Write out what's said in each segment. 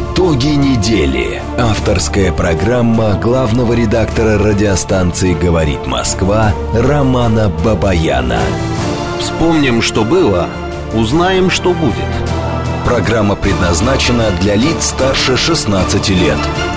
Итоги недели. Авторская программа главного редактора радиостанции «Говорит Москва» Романа Бабаяна. Вспомним, что было, узнаем, что будет. Программа предназначена для лиц старше 16 лет.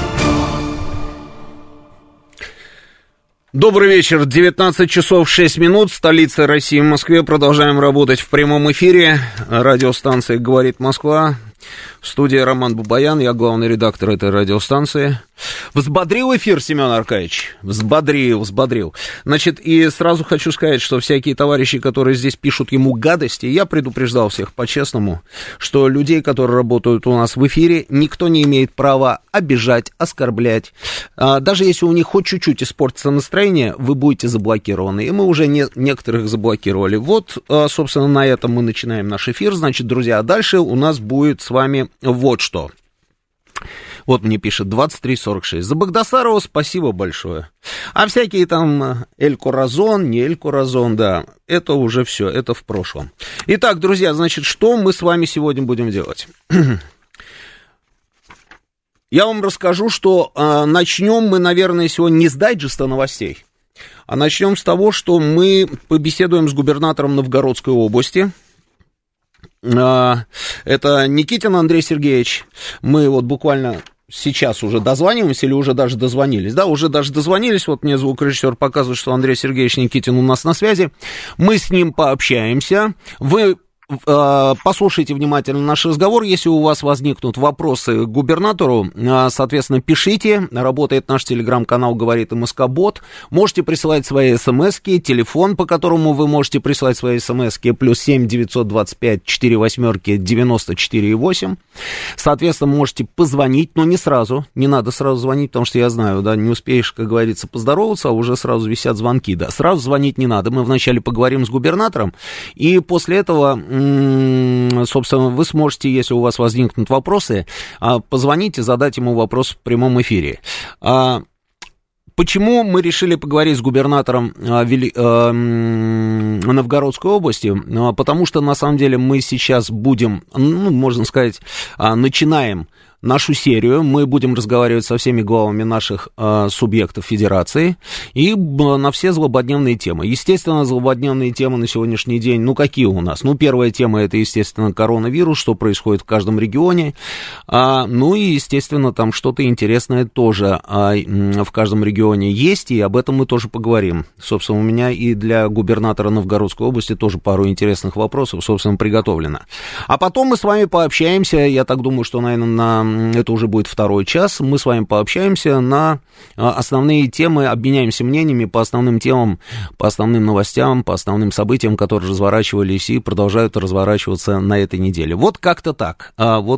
Добрый вечер, 19 часов 6 минут, столица России, в Москве. Продолжаем работать в прямом эфире. Радиостанция «Говорит Москва». В студии Роман Бабаян, я главный редактор этой радиостанции. Взбодрил эфир, Семен Аркадьевич? Взбодрил. Значит, и сразу хочу сказать, что всякие товарищи, которые здесь пишут ему гадости, я предупреждал всех по-честному, что людей, которые работают у нас в эфире, никто не имеет права обижать, оскорблять. Даже если у них хоть чуть-чуть испортится настроение, вы будете заблокированы. И мы уже некоторых заблокировали. Вот, собственно, на этом мы начинаем наш эфир. Значит, друзья, а дальше у нас будет с вами вот что. Вот мне пишет 2346. За Багдасарова спасибо большое. А всякие там Эль-Коразон, не Эль-Коразон, да, это уже все, это в прошлом. Итак, друзья, значит, что мы с вами сегодня будем делать? Я вам расскажу, что начнем мы, наверное, сегодня не с дайджеста новостей, а начнем с того, что мы побеседуем с губернатором Новгородской области. Это Никитин Андрей Сергеевич. Мы вот буквально сейчас уже дозваниваемся или уже даже дозвонились? Да, уже даже дозвонились. Вот мне звукорежиссер показывает, что Андрей Сергеевич Никитин у нас на связи. Мы с ним пообщаемся. Вы послушайте внимательно наш разговор. Если у вас возникнут вопросы к губернатору, соответственно, пишите. Работает наш телеграм-канал «Говорит МСК-бот». Можете присылать свои смски. Телефон, по которому вы можете присылать свои смски, +7 925 48 94 8. Соответственно, можете позвонить, но не сразу. Не надо сразу звонить, потому что я знаю, да, не успеешь, как говорится, поздороваться, а уже сразу висят звонки. Да, сразу звонить не надо. Мы вначале поговорим с губернатором, и после этого, собственно, вы сможете, если у вас возникнут вопросы, позвонить и задать ему вопрос в прямом эфире. Почему мы решили поговорить с губернатором Новгородской области? Потому что, на самом деле, мы сейчас будем, можно сказать, начинаем нашу серию. Мы будем разговаривать со всеми главами наших субъектов федерации и на все злободневные темы. Естественно, злободневные темы на сегодняшний день, какие у нас? Первая тема — это, естественно, коронавирус, что происходит в каждом регионе. И, естественно, там что-то интересное тоже в каждом регионе есть, и об этом мы тоже поговорим. Собственно, у меня и для губернатора Новгородской области тоже пару интересных вопросов, собственно, приготовлено. А потом мы с вами пообщаемся, я так думаю, что, наверное, это уже будет второй час, мы с вами пообщаемся на основные темы, обменяемся мнениями по основным темам, по основным новостям, по основным событиям, которые разворачивались и продолжают разворачиваться на этой неделе. Вот как-то так.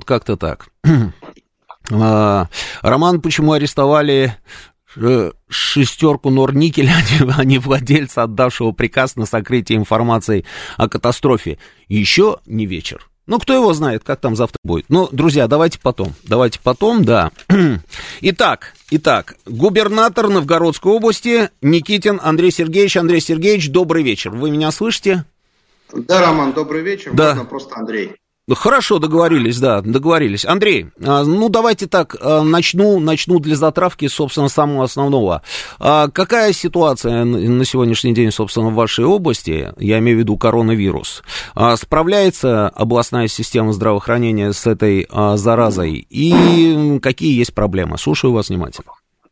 Роман, почему арестовали шестерку Норникеля, а не владельца, отдавшего приказ на сокрытие информации о катастрофе? Еще не вечер. Кто его знает, как там завтра будет. Друзья, давайте потом, да. Итак, губернатор Новгородской области Никитин Андрей Сергеевич. Андрей Сергеевич, добрый вечер. Вы меня слышите? Да, Роман, добрый вечер. Да. Можно просто Андрей. Хорошо, договорились. Андрей, давайте так, начну для затравки, собственно, самого основного. Какая ситуация на сегодняшний день, собственно, в вашей области, я имею в виду коронавирус? Справляется областная система здравоохранения с этой заразой? И какие есть проблемы? Слушаю вас внимательно.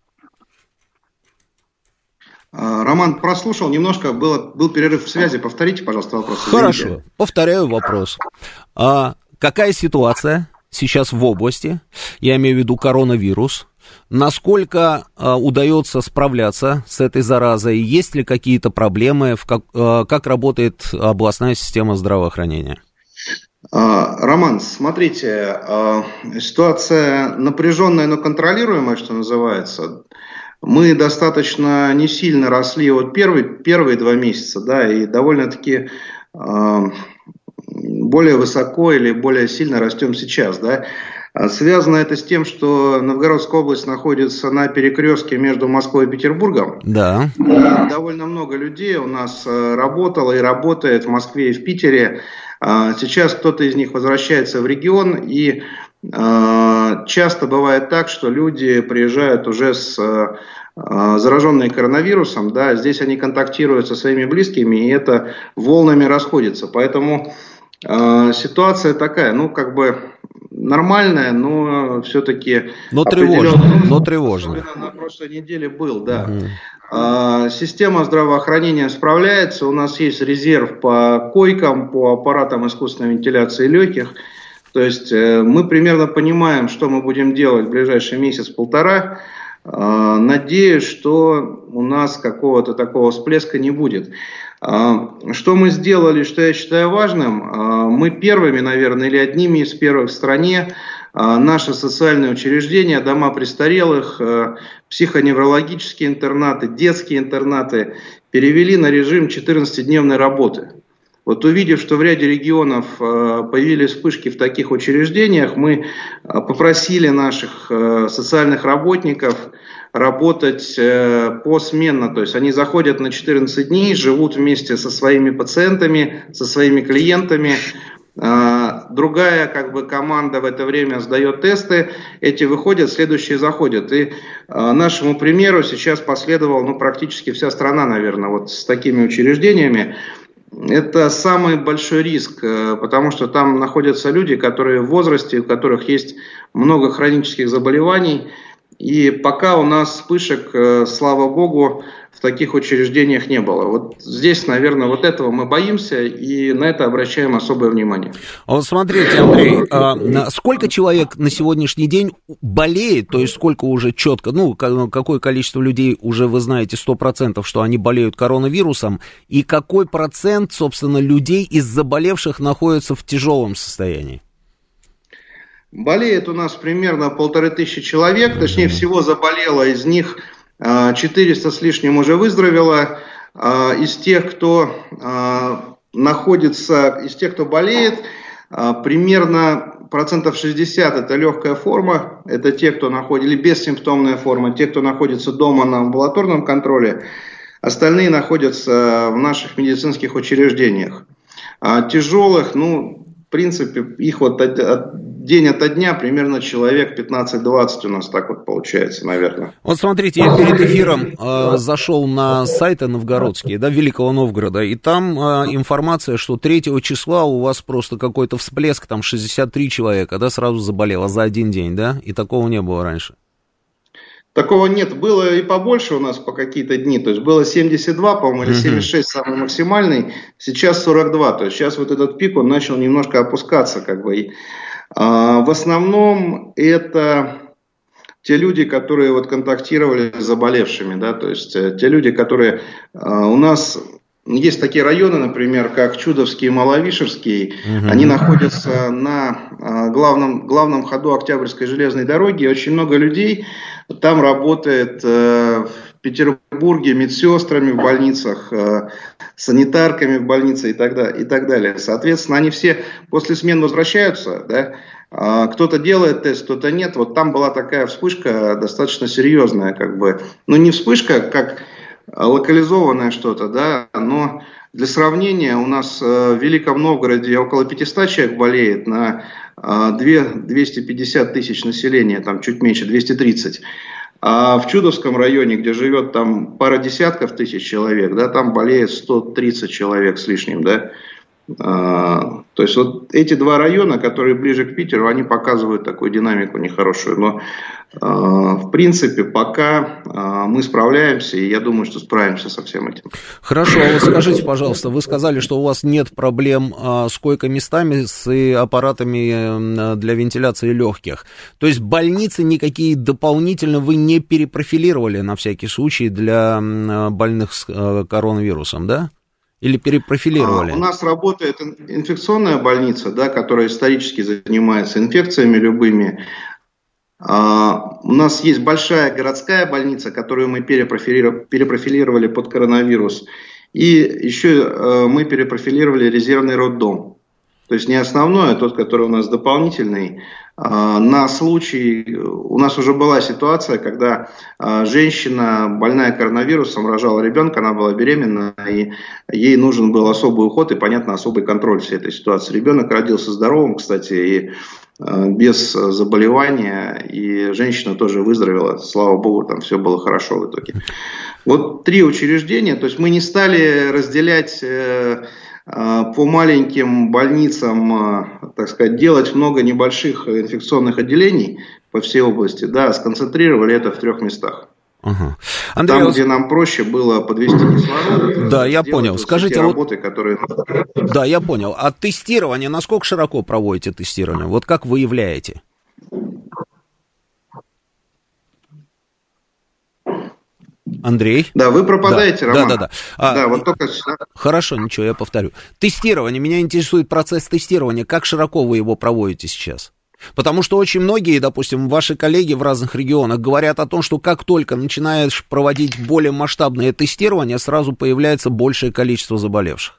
Роман прослушал, немножко был перерыв в связи. Повторите, пожалуйста, вопрос. Хорошо, повторяю вопрос. Какая ситуация сейчас в области, я имею в виду коронавирус, насколько удается справляться с этой заразой, есть ли какие-то проблемы, как работает областная система здравоохранения? Роман, смотрите, ситуация напряженная, но контролируемая, что называется. Мы достаточно не сильно росли первые 2 месяца, да, и довольно-таки более высоко или более сильно растем сейчас, да. Связано это с тем, что Новгородская область находится на перекрестке между Москвой и Петербургом. Да. Довольно много людей у нас работало и работает в Москве и в Питере. Сейчас кто-то из них возвращается в регион, и часто бывает так, что люди приезжают уже зараженные коронавирусом, да, здесь они контактируют со своими близкими, и это волнами расходится. Поэтому ситуация такая, ну, как бы нормальная, но все-таки... Но тревожная. Особенно на прошлой неделе был, да. Система здравоохранения справляется, у нас есть резерв по койкам, по аппаратам искусственной вентиляции легких. То есть мы примерно понимаем, что мы будем делать в ближайший месяц-полтора. Надеюсь, что у нас какого-то такого всплеска не будет. Что мы сделали, что я считаю важным, мы первыми, наверное, или одними из первых в стране наши социальные учреждения, дома престарелых, психоневрологические интернаты, детские интернаты перевели на режим 14-дневной работы. Вот увидев, что в ряде регионов появились вспышки в таких учреждениях, мы попросили наших социальных работников работать посменно, то есть они заходят на 14 дней, живут вместе со своими пациентами, со своими клиентами. Другая команда в это время сдает тесты, эти выходят, следующие заходят. И нашему примеру сейчас последовала практически вся страна, наверное, вот с такими учреждениями. Это самый большой риск, потому что там находятся люди, которые в возрасте, у которых есть много хронических заболеваний. И пока у нас вспышек, слава богу, в таких учреждениях не было. Вот здесь, наверное, вот этого мы боимся и на это обращаем особое внимание. А вот смотрите, Андрей, сколько человек на сегодняшний день болеет, то есть сколько уже четко, какое количество людей уже вы знаете 100%, что они болеют коронавирусом, и какой процент, собственно, людей из заболевших находится в тяжелом состоянии? Болеет у нас примерно 1500 человек, точнее всего заболело, из них 400 с лишним уже выздоровело. Из тех, кто находится, из тех, кто болеет, примерно 60% это легкая форма, это те, кто находится, или бессимптомная форма, те, кто находится дома на амбулаторном контроле, остальные находятся в наших медицинских учреждениях. Тяжелых, в принципе, их день ото дня примерно человек 15-20 у нас так вот получается, наверное. Вот смотрите, я перед эфиром зашел на сайты новгородские, Великого Новгорода, и там информация, что 3 числа у вас просто какой-то всплеск, там 63 человека, сразу заболело за один день, и такого не было раньше. Такого нет, было и побольше у нас по какие-то дни, то есть было 72, по-моему, или 76 самый максимальный, сейчас 42, то есть сейчас вот этот пик, он начал немножко опускаться, в основном это те люди, которые контактировали с заболевшими, то есть те люди, которые у нас... Есть такие районы, например, как Чудовский и Маловишерский, они находятся на главном ходу Октябрьской железной дороги, очень много людей там работает в Петербурге медсестрами в больницах, санитарками в больнице и так далее. Соответственно, они все после смен возвращаются, кто-то делает тест, кто-то нет. Вот там была такая вспышка достаточно серьезная, не вспышка, как локализованное что-то, но для сравнения у нас в Великом Новгороде около 500 человек болеет на 250 тысяч населения, там чуть меньше, 230. А в Чудовском районе, где живет там пара десятков тысяч человек, там болеет 130 человек с лишним, То есть вот эти два района, которые ближе к Питеру, они показывают такую динамику нехорошую. Но в принципе пока мы справляемся, и я думаю, что справимся со всем этим. Хорошо, а вот скажите, пожалуйста, вы сказали, что у вас нет проблем с койко-местами, с аппаратами для вентиляции легких. То есть больницы никакие дополнительно вы не перепрофилировали на всякий случай для больных с коронавирусом, да? Или перепрофилировали? У нас работает инфекционная больница, которая исторически занимается инфекциями любыми. У нас есть большая городская больница, которую мы перепрофилировали под коронавирус. И еще мы перепрофилировали резервный роддом. То есть не основной, а тот, который у нас дополнительный. На случай, у нас уже была ситуация, когда женщина, больная коронавирусом, рожала ребенка, она была беременна, и ей нужен был особый уход и, понятно, особый контроль всей этой ситуации. Ребенок родился здоровым, кстати, и без заболевания, и женщина тоже выздоровела, слава богу, там все было хорошо в итоге. Вот 3 учреждения, то есть мы не стали разделять по маленьким больницам, так сказать, делать много небольших инфекционных отделений по всей области, да, сконцентрировали это в 3 местах. Ага. Андрей, там, где нам проще было подвести кислород. Да, я понял. Скажите, работы, которые... Да, я понял. А тестирование, насколько широко проводите тестирование? Вот как выявляете? Андрей? Да, вы пропадаете, да, Роман. Да. Да, вот только... Хорошо, ничего, я повторю. Тестирование. Меня интересует процесс тестирования. Как широко вы его проводите сейчас? Потому что очень многие, допустим, ваши коллеги в разных регионах говорят о том, что как только начинаешь проводить более масштабное тестирование, сразу появляется большее количество заболевших.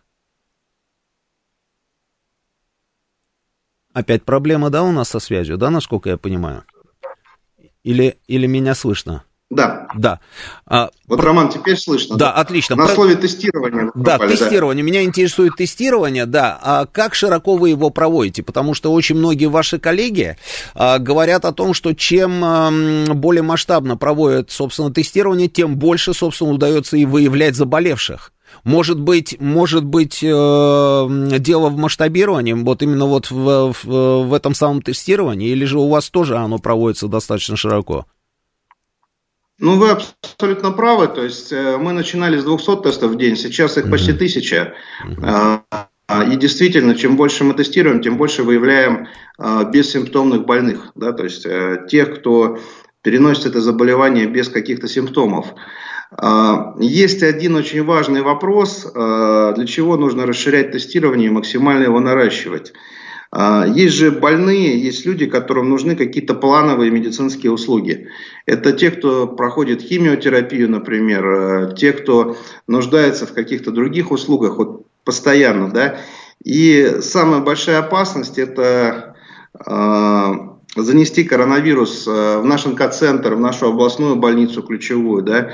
Опять проблема, да, у нас со связью, да, насколько я понимаю? Или меня слышно? Да. Да. Вот, Роман, теперь слышно. Да, отлично. На слове тестирование. Да, пропали, тестирование. Да. Меня интересует тестирование, да. А как широко вы его проводите? Потому что очень многие ваши коллеги говорят о том, что чем более масштабно проводят, собственно, тестирование, тем больше, собственно, удается и выявлять заболевших. Может быть, дело в масштабировании, вот именно вот в этом самом тестировании, или же у вас тоже оно проводится достаточно широко? Ну, вы абсолютно правы, то есть мы начинали с 200 тестов в день, сейчас их почти 1000. И действительно, чем больше мы тестируем, тем больше выявляем бессимптомных больных, да, то есть тех, кто переносит это заболевание без каких-то симптомов. Есть один очень важный вопрос, для чего нужно расширять тестирование и максимально его наращивать. Есть же больные, есть люди, которым нужны какие-то плановые медицинские услуги. Это те, кто проходит химиотерапию, например, те, кто нуждается в каких-то других услугах вот, постоянно. Да? И самая большая опасность – это занести коронавирус в наш онкоцентр, в нашу областную больницу ключевую. Да?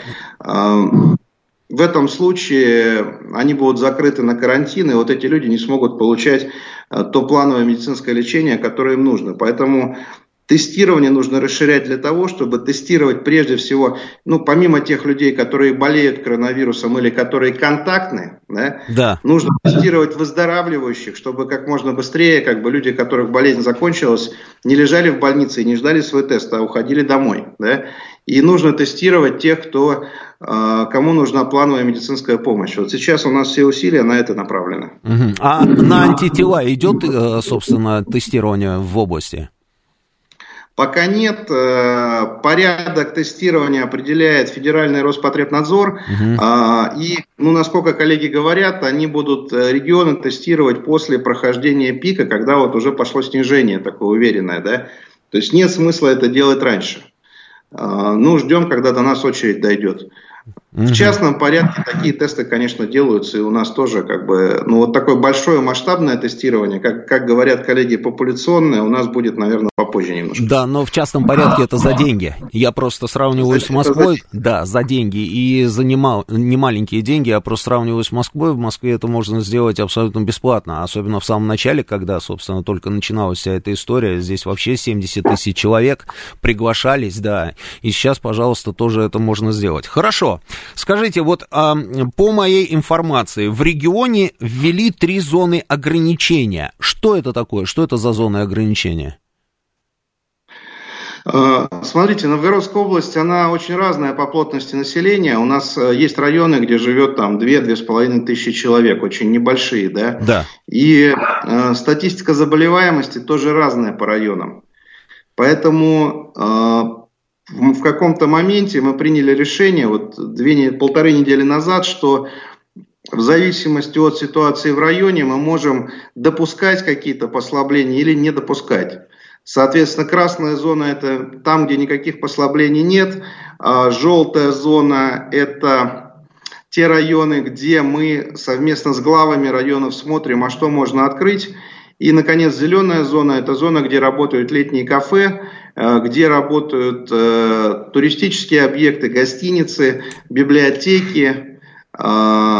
В этом случае они будут закрыты на карантин, и вот эти люди не смогут получать то плановое медицинское лечение, которое им нужно. Поэтому тестирование нужно расширять для того, чтобы тестировать прежде всего, ну, помимо тех людей, которые болеют коронавирусом или которые контактны, да. Нужно тестировать выздоравливающих, чтобы как можно быстрее люди, которых болезнь закончилась, не лежали в больнице и не ждали свой тест, а уходили домой. Да. И нужно тестировать тех, кому нужна плановая медицинская помощь. Вот сейчас у нас все усилия на это направлены. А на антитела идет, собственно, тестирование в области? Пока нет. Порядок тестирования определяет Федеральный Роспотребнадзор. И, насколько коллеги говорят, они будут регионы тестировать после прохождения пика, когда вот уже пошло снижение такое уверенное. Да? То есть нет смысла это делать раньше. Ждем, когда до нас очередь дойдет. В частном порядке такие тесты, конечно, делаются, и у нас тоже вот такое большое масштабное тестирование, как говорят коллеги, популяционное, у нас будет, наверное, попозже немножко. Да, но в частном порядке это за деньги. Я просто сравниваю с Москвой, да, за деньги, и за немаленькие деньги, я просто сравниваю с Москвой. В Москве это можно сделать абсолютно бесплатно, особенно в самом начале, когда, собственно, только начиналась вся эта история. Здесь вообще 70 тысяч человек приглашались, да, и сейчас, пожалуйста, тоже это можно сделать. Хорошо. Скажите, вот по моей информации, в регионе ввели 3 зоны ограничения. Что это такое? Что это за зоны ограничения? Смотрите, Новгородская область, она очень разная по плотности населения. У нас есть районы, где живет там 2-2,5 тысячи человек, очень небольшие, да? Да. И статистика заболеваемости тоже разная по районам. Поэтому в каком-то моменте мы приняли решение, вот 1,5 недели назад, что в зависимости от ситуации в районе мы можем допускать какие-то послабления или не допускать. Соответственно, красная зона – это там, где никаких послаблений нет, а желтая зона – это те районы, где мы совместно с главами районов смотрим, а что можно открыть. И, наконец, зеленая зона – это зона, где работают летние кафе, где работают туристические объекты, гостиницы, библиотеки,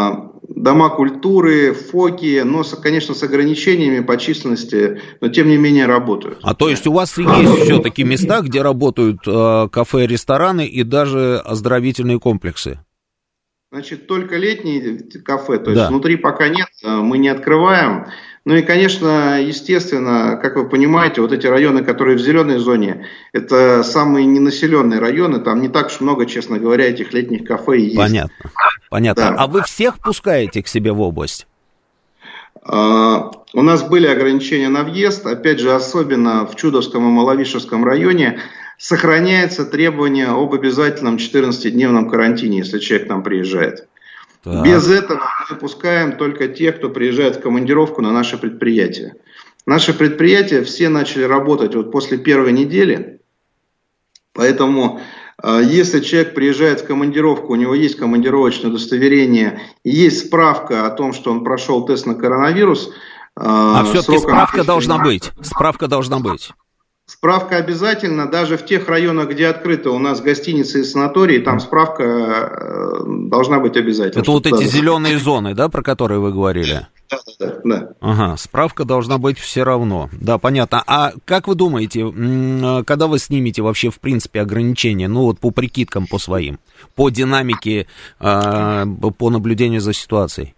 дома культуры, ФОКи, но, конечно, с ограничениями по численности, но тем не менее работают. А то есть у вас есть все-таки места, где работают кафе, рестораны и даже оздоровительные комплексы? Значит, только летние кафе, то есть внутри пока нет, мы не открываем. Ну и, конечно, естественно, как вы понимаете, вот эти районы, которые в зеленой зоне, это самые ненаселенные районы, там не так уж много, честно говоря, этих летних кафе и есть. Понятно. Да. А вы всех пускаете к себе в область? У нас были ограничения на въезд, опять же, особенно в Чудовском и Маловишевском районе сохраняется требование об обязательном 14-дневном карантине, если человек к нам приезжает. Так. Без этого мы пускаем только тех, кто приезжает в командировку на наше предприятие. Наши предприятия все начали работать вот после первой недели, поэтому если человек приезжает в командировку, у него есть командировочное удостоверение, и есть справка о том, что он прошел тест на коронавирус. А все-таки справка должна быть. Справка должна быть. Справка обязательно, даже в тех районах, где открыты у нас гостиницы и санатории, там справка должна быть обязательно. Это вот эти зеленые зоны, да, про которые вы говорили? Да. Ага, справка должна быть все равно. Да, понятно. А как вы думаете, когда вы снимете вообще, в принципе, ограничения, ну вот по прикидкам, по своим, по динамике, по наблюдению за ситуацией?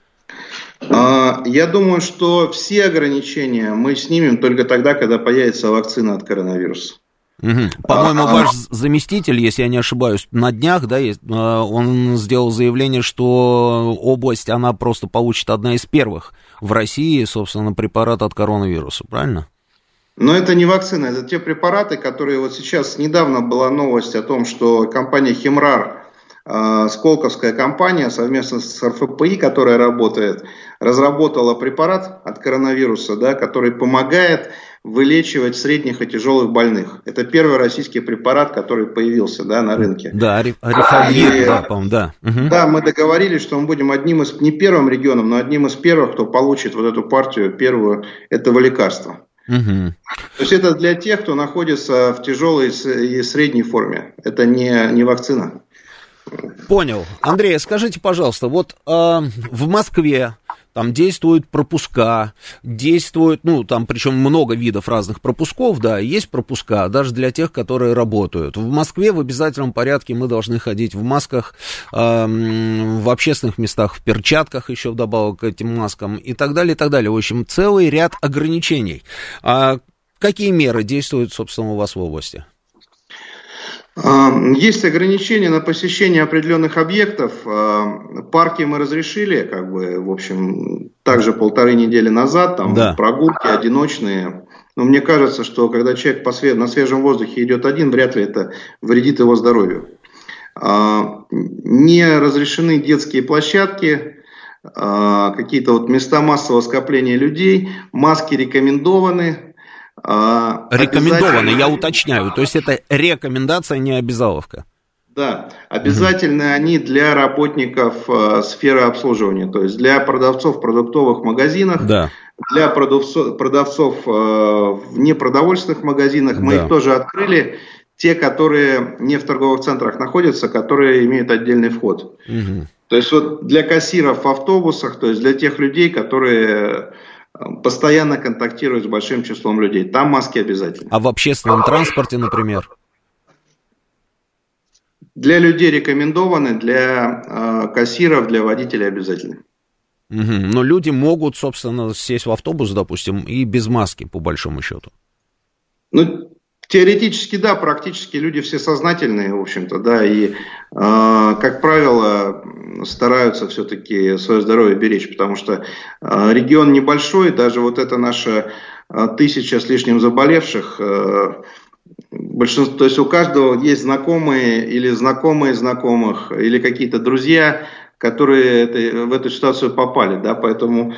Я думаю, что все ограничения мы снимем только тогда, когда появится вакцина от коронавируса. По-моему, ваш заместитель, если я не ошибаюсь, на днях, да, он сделал заявление, что область, она просто получит одна из первых в России, собственно, препарат от коронавируса, правильно? Но это не вакцина, это те препараты, которые вот сейчас, недавно была новость о том, что компания Химрар, Сколковская компания, совместно с РФПИ, которая работает, разработала препарат от коронавируса, да, который помогает вылечивать средних и тяжелых больных. Это первый российский препарат, который появился, да, на рынке. Да, Арифавир, да, по-моему, да. Да, мы договорились, что мы будем одним из, не первым регионом, но одним из первых, кто получит вот эту партию, первую, этого лекарства. То есть это для тех, кто находится в тяжелой и средней форме. Это не вакцина. Понял. Андрей, скажите, пожалуйста, вот в Москве там действуют пропуска, там причем много видов разных пропусков, да, есть пропуска даже для тех, которые работают. В Москве в обязательном порядке мы должны ходить в масках, в общественных местах, в перчатках еще вдобавок к этим маскам и так далее, и так далее. В общем, целый ряд ограничений. Какие меры действуют, собственно, у вас в области? Есть ограничения на посещение определенных объектов. Парки мы разрешили, в общем, также 1,5 недели назад, там прогулки одиночные. Но мне кажется, что когда человек на свежем воздухе идет один, вряд ли это вредит его здоровью. Не разрешены детские площадки, какие-то вот места массового скопления людей, маски рекомендованы. Рекомендованы, я уточняю, то есть это рекомендация, не обязаловка. Да, обязательны они для работников сферы обслуживания, то есть для продавцов в продуктовых магазинах, для продавцов в непродовольственных магазинах, мы их тоже открыли, те, которые не в торговых центрах находятся, которые имеют отдельный вход. То есть вот для кассиров в автобусах, то есть для тех людей, которые постоянно контактируют с большим числом людей. Там маски обязательны. А в общественном транспорте, например? Для людей рекомендованы, для кассиров, для водителей обязательны. Но люди могут, собственно, сесть в автобус, допустим, и без маски, по большому счету. Ну, теоретически, да, практически люди все сознательные, в общем-то, да, и, как правило, стараются все-таки свое здоровье беречь, потому что регион небольшой, даже вот это наша 1000 с лишним заболевших, большинство, то есть у каждого есть знакомые или знакомые знакомых, или какие-то друзья, которые в эту ситуацию попали, да, поэтому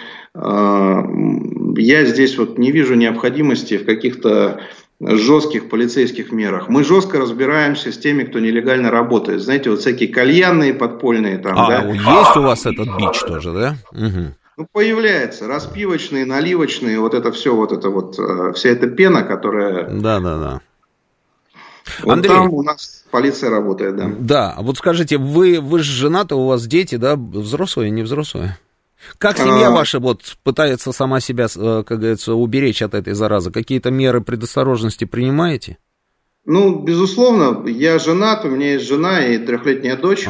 я здесь вот не вижу необходимости в каких-то жестких полицейских мерах. Мы жестко разбираемся с теми, кто нелегально работает. Знаете, вот всякие кальянные подпольные там, есть у вас этот бич тоже, да? Ну, появляется. Распивочные, наливочные, вот это все, вся эта пена, которая... Да. Вот Андрей, там у нас полиция работает, да. Да, а вот скажите, вы же женаты, у вас дети, да, взрослые, не взрослые? Как семья ваша вот пытается сама себя, как говорится, уберечь от этой заразы? Какие-то меры предосторожности принимаете? Ну, безусловно, я женат, у меня есть жена и 3-летняя дочь.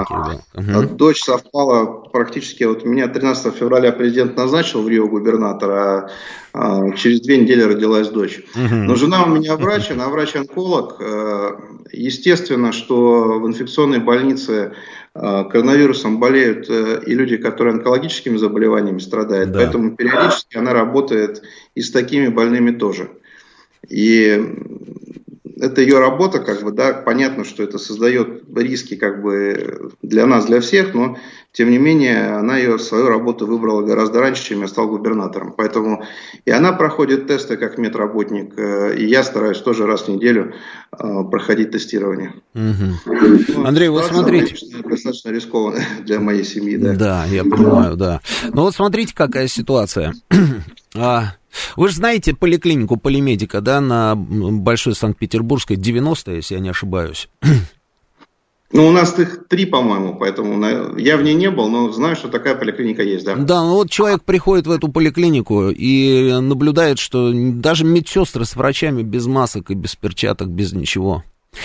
Дочь совпала практически, вот меня 13 февраля президент назначил в Рио губернатора, а через 2 недели родилась дочь. Но жена у меня врач, она врач-онколог. Естественно, что в инфекционной больнице коронавирусом болеют и люди, которые онкологическими заболеваниями страдают, да. Поэтому периодически она работает и с такими больными тоже. И это ее работа, как бы, да, понятно, что это создает риски, как бы, для нас, для всех, но, тем не менее, она свою работу выбрала гораздо раньше, чем я стал губернатором. Поэтому и она проходит тесты как медработник, и я стараюсь тоже раз в неделю проходить тестирование. Угу. Андрей, вот смотрите. Конечно, достаточно рискованно для моей семьи, да. Да, я понимаю, да. Но вот смотрите, какая ситуация. Вы же знаете поликлинику Полимедика, да, на Большой Санкт-Петербургской, 90-я, если я не ошибаюсь. Ну, у нас их 3, по-моему, поэтому я в ней не был, но знаю, что такая поликлиника есть, да. Да, ну вот человек приходит в эту поликлинику и наблюдает, что даже медсестры с врачами без масок и без перчаток, без ничего.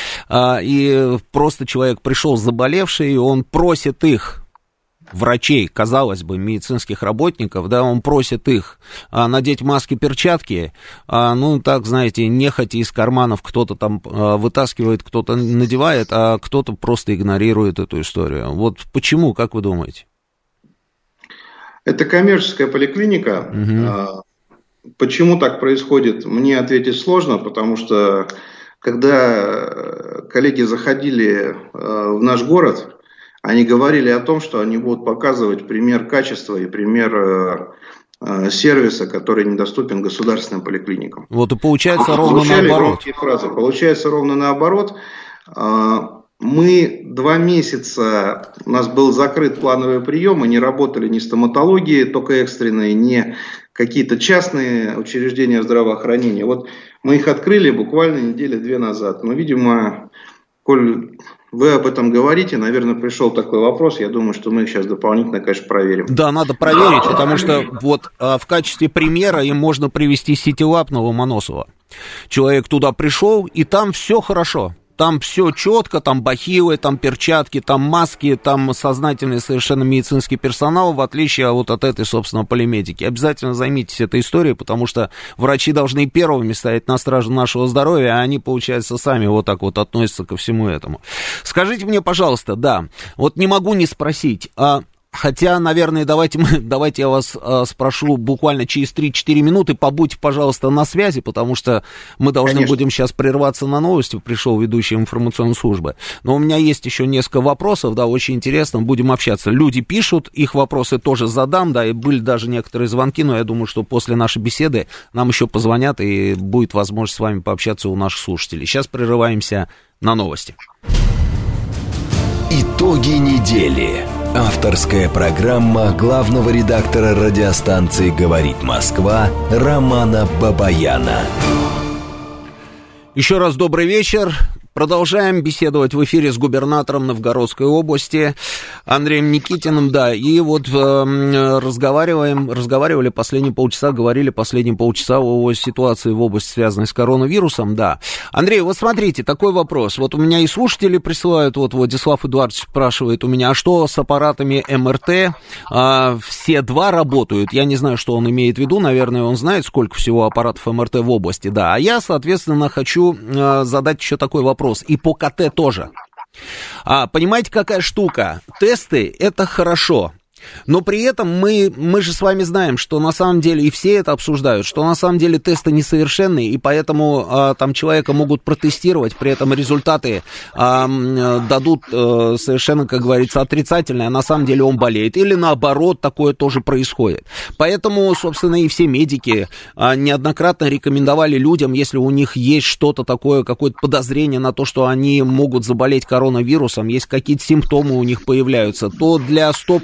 И просто человек пришел заболевший, и он просит их, врачей, казалось бы, медицинских работников, да, он просит их надеть маски, перчатки, ну, так, знаете, нехотя из карманов кто-то там вытаскивает, кто-то надевает, а кто-то просто игнорирует эту историю. Вот почему, как вы думаете? Это коммерческая поликлиника. Угу. Почему так происходит, мне ответить сложно, потому что, когда коллеги заходили в наш город, они говорили о том, что они будут показывать пример качества и пример сервиса, который недоступен государственным поликлиникам. Вот и получается ровно наоборот. Фразы. Получается ровно наоборот. Мы 2 месяца, у нас был закрыт плановый прием, мы не работали ни стоматологии, только экстренные, ни какие-то частные учреждения здравоохранения. Вот мы их открыли буквально 2 недели назад. Но, видимо, коль вы об этом говорите, наверное, пришел такой вопрос, я думаю, что мы их сейчас дополнительно, конечно, проверим. Да, надо проверить, потому что вот в качестве примера им можно привести Ситилаб Новомоносова. Человек туда пришел, и там все хорошо. Там все четко, там бахилы, там перчатки, там маски, там сознательный совершенно медицинский персонал, в отличие вот от этой, собственно, полимедики. Обязательно займитесь этой историей, потому что врачи должны первыми стоять на страже нашего здоровья, а они, получается, сами вот так вот относятся ко всему этому. Скажите мне, пожалуйста, да, вот не могу не спросить, хотя, наверное, давайте я вас спрошу буквально через 3-4 минуты. Побудьте, пожалуйста, на связи, потому что мы должны будем сейчас прерваться на новости. Пришел ведущий информационной службы. Но у меня есть еще несколько вопросов, да, очень интересно. Будем общаться. Люди пишут, их вопросы тоже задам, да, и были даже некоторые звонки, но я думаю, что после нашей беседы нам еще позвонят, и будет возможность с вами пообщаться у наших слушателей. Сейчас прерываемся на новости. Итоги недели. Авторская программа главного редактора радиостанции «Говорит Москва» Романа Бабаяна. Еще раз добрый вечер. Продолжаем беседовать в эфире с губернатором Новгородской области Андреем Никитиным, да, и вот разговаривали последние полчаса, говорили последние полчаса о ситуации в области, связанной с коронавирусом, да. Андрей, вот смотрите, такой вопрос, вот у меня и слушатели присылают, вот Владислав Эдуардович спрашивает у меня, а что с аппаратами МРТ, все 2 работают, я не знаю, что он имеет в виду, наверное, он знает, сколько всего аппаратов МРТ в области, да, а я, соответственно, хочу задать еще такой вопрос. И по КТ тоже. Понимаете, какая штука? Тесты — это хорошо. Но при этом мы же с вами знаем, что на самом деле, и все это обсуждают, что на самом деле тесты несовершенные, и поэтому там человека могут протестировать, при этом результаты дадут совершенно, как говорится, отрицательные, а на самом деле он болеет. Или наоборот, такое тоже происходит. Поэтому, собственно, и все медики неоднократно рекомендовали людям, если у них есть что-то такое, какое-то подозрение на то, что они могут заболеть коронавирусом, если какие-то симптомы у них появляются, то для 100%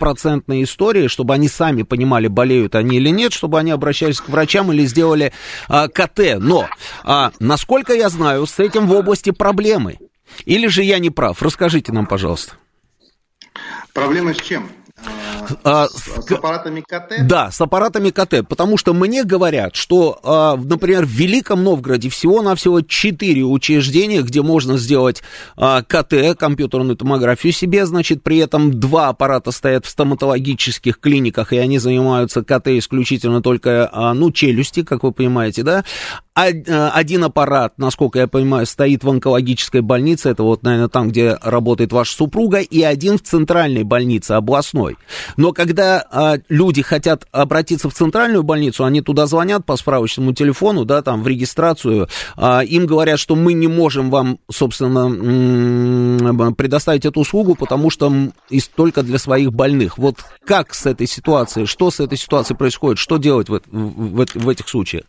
стопроцентной истории, чтобы они сами понимали, болеют они или нет, чтобы они обращались к врачам или сделали КТ. Но, насколько я знаю, с этим в области проблемы. Или же я не прав? Расскажите нам, пожалуйста. Проблема с чем? С аппаратами КТ? Да, с аппаратами КТ, потому что мне говорят, что, например, в Великом Новгороде всего-навсего 4 учреждения, где можно сделать КТ, компьютерную томографию себе, значит, при этом 2 аппарата стоят в стоматологических клиниках, и они занимаются КТ исключительно только, челюсти, как вы понимаете, да. Один аппарат, насколько я понимаю, стоит в онкологической больнице, это вот, наверное, там, где работает ваша супруга, и один в центральной больнице, областной. Но когда люди хотят обратиться в центральную больницу, они туда звонят по справочному телефону, да, там, в регистрацию, им говорят, что мы не можем вам, собственно, предоставить эту услугу, потому что только для своих больных. Вот как с этой ситуацией, что с этой ситуацией происходит, что делать в этих случаях?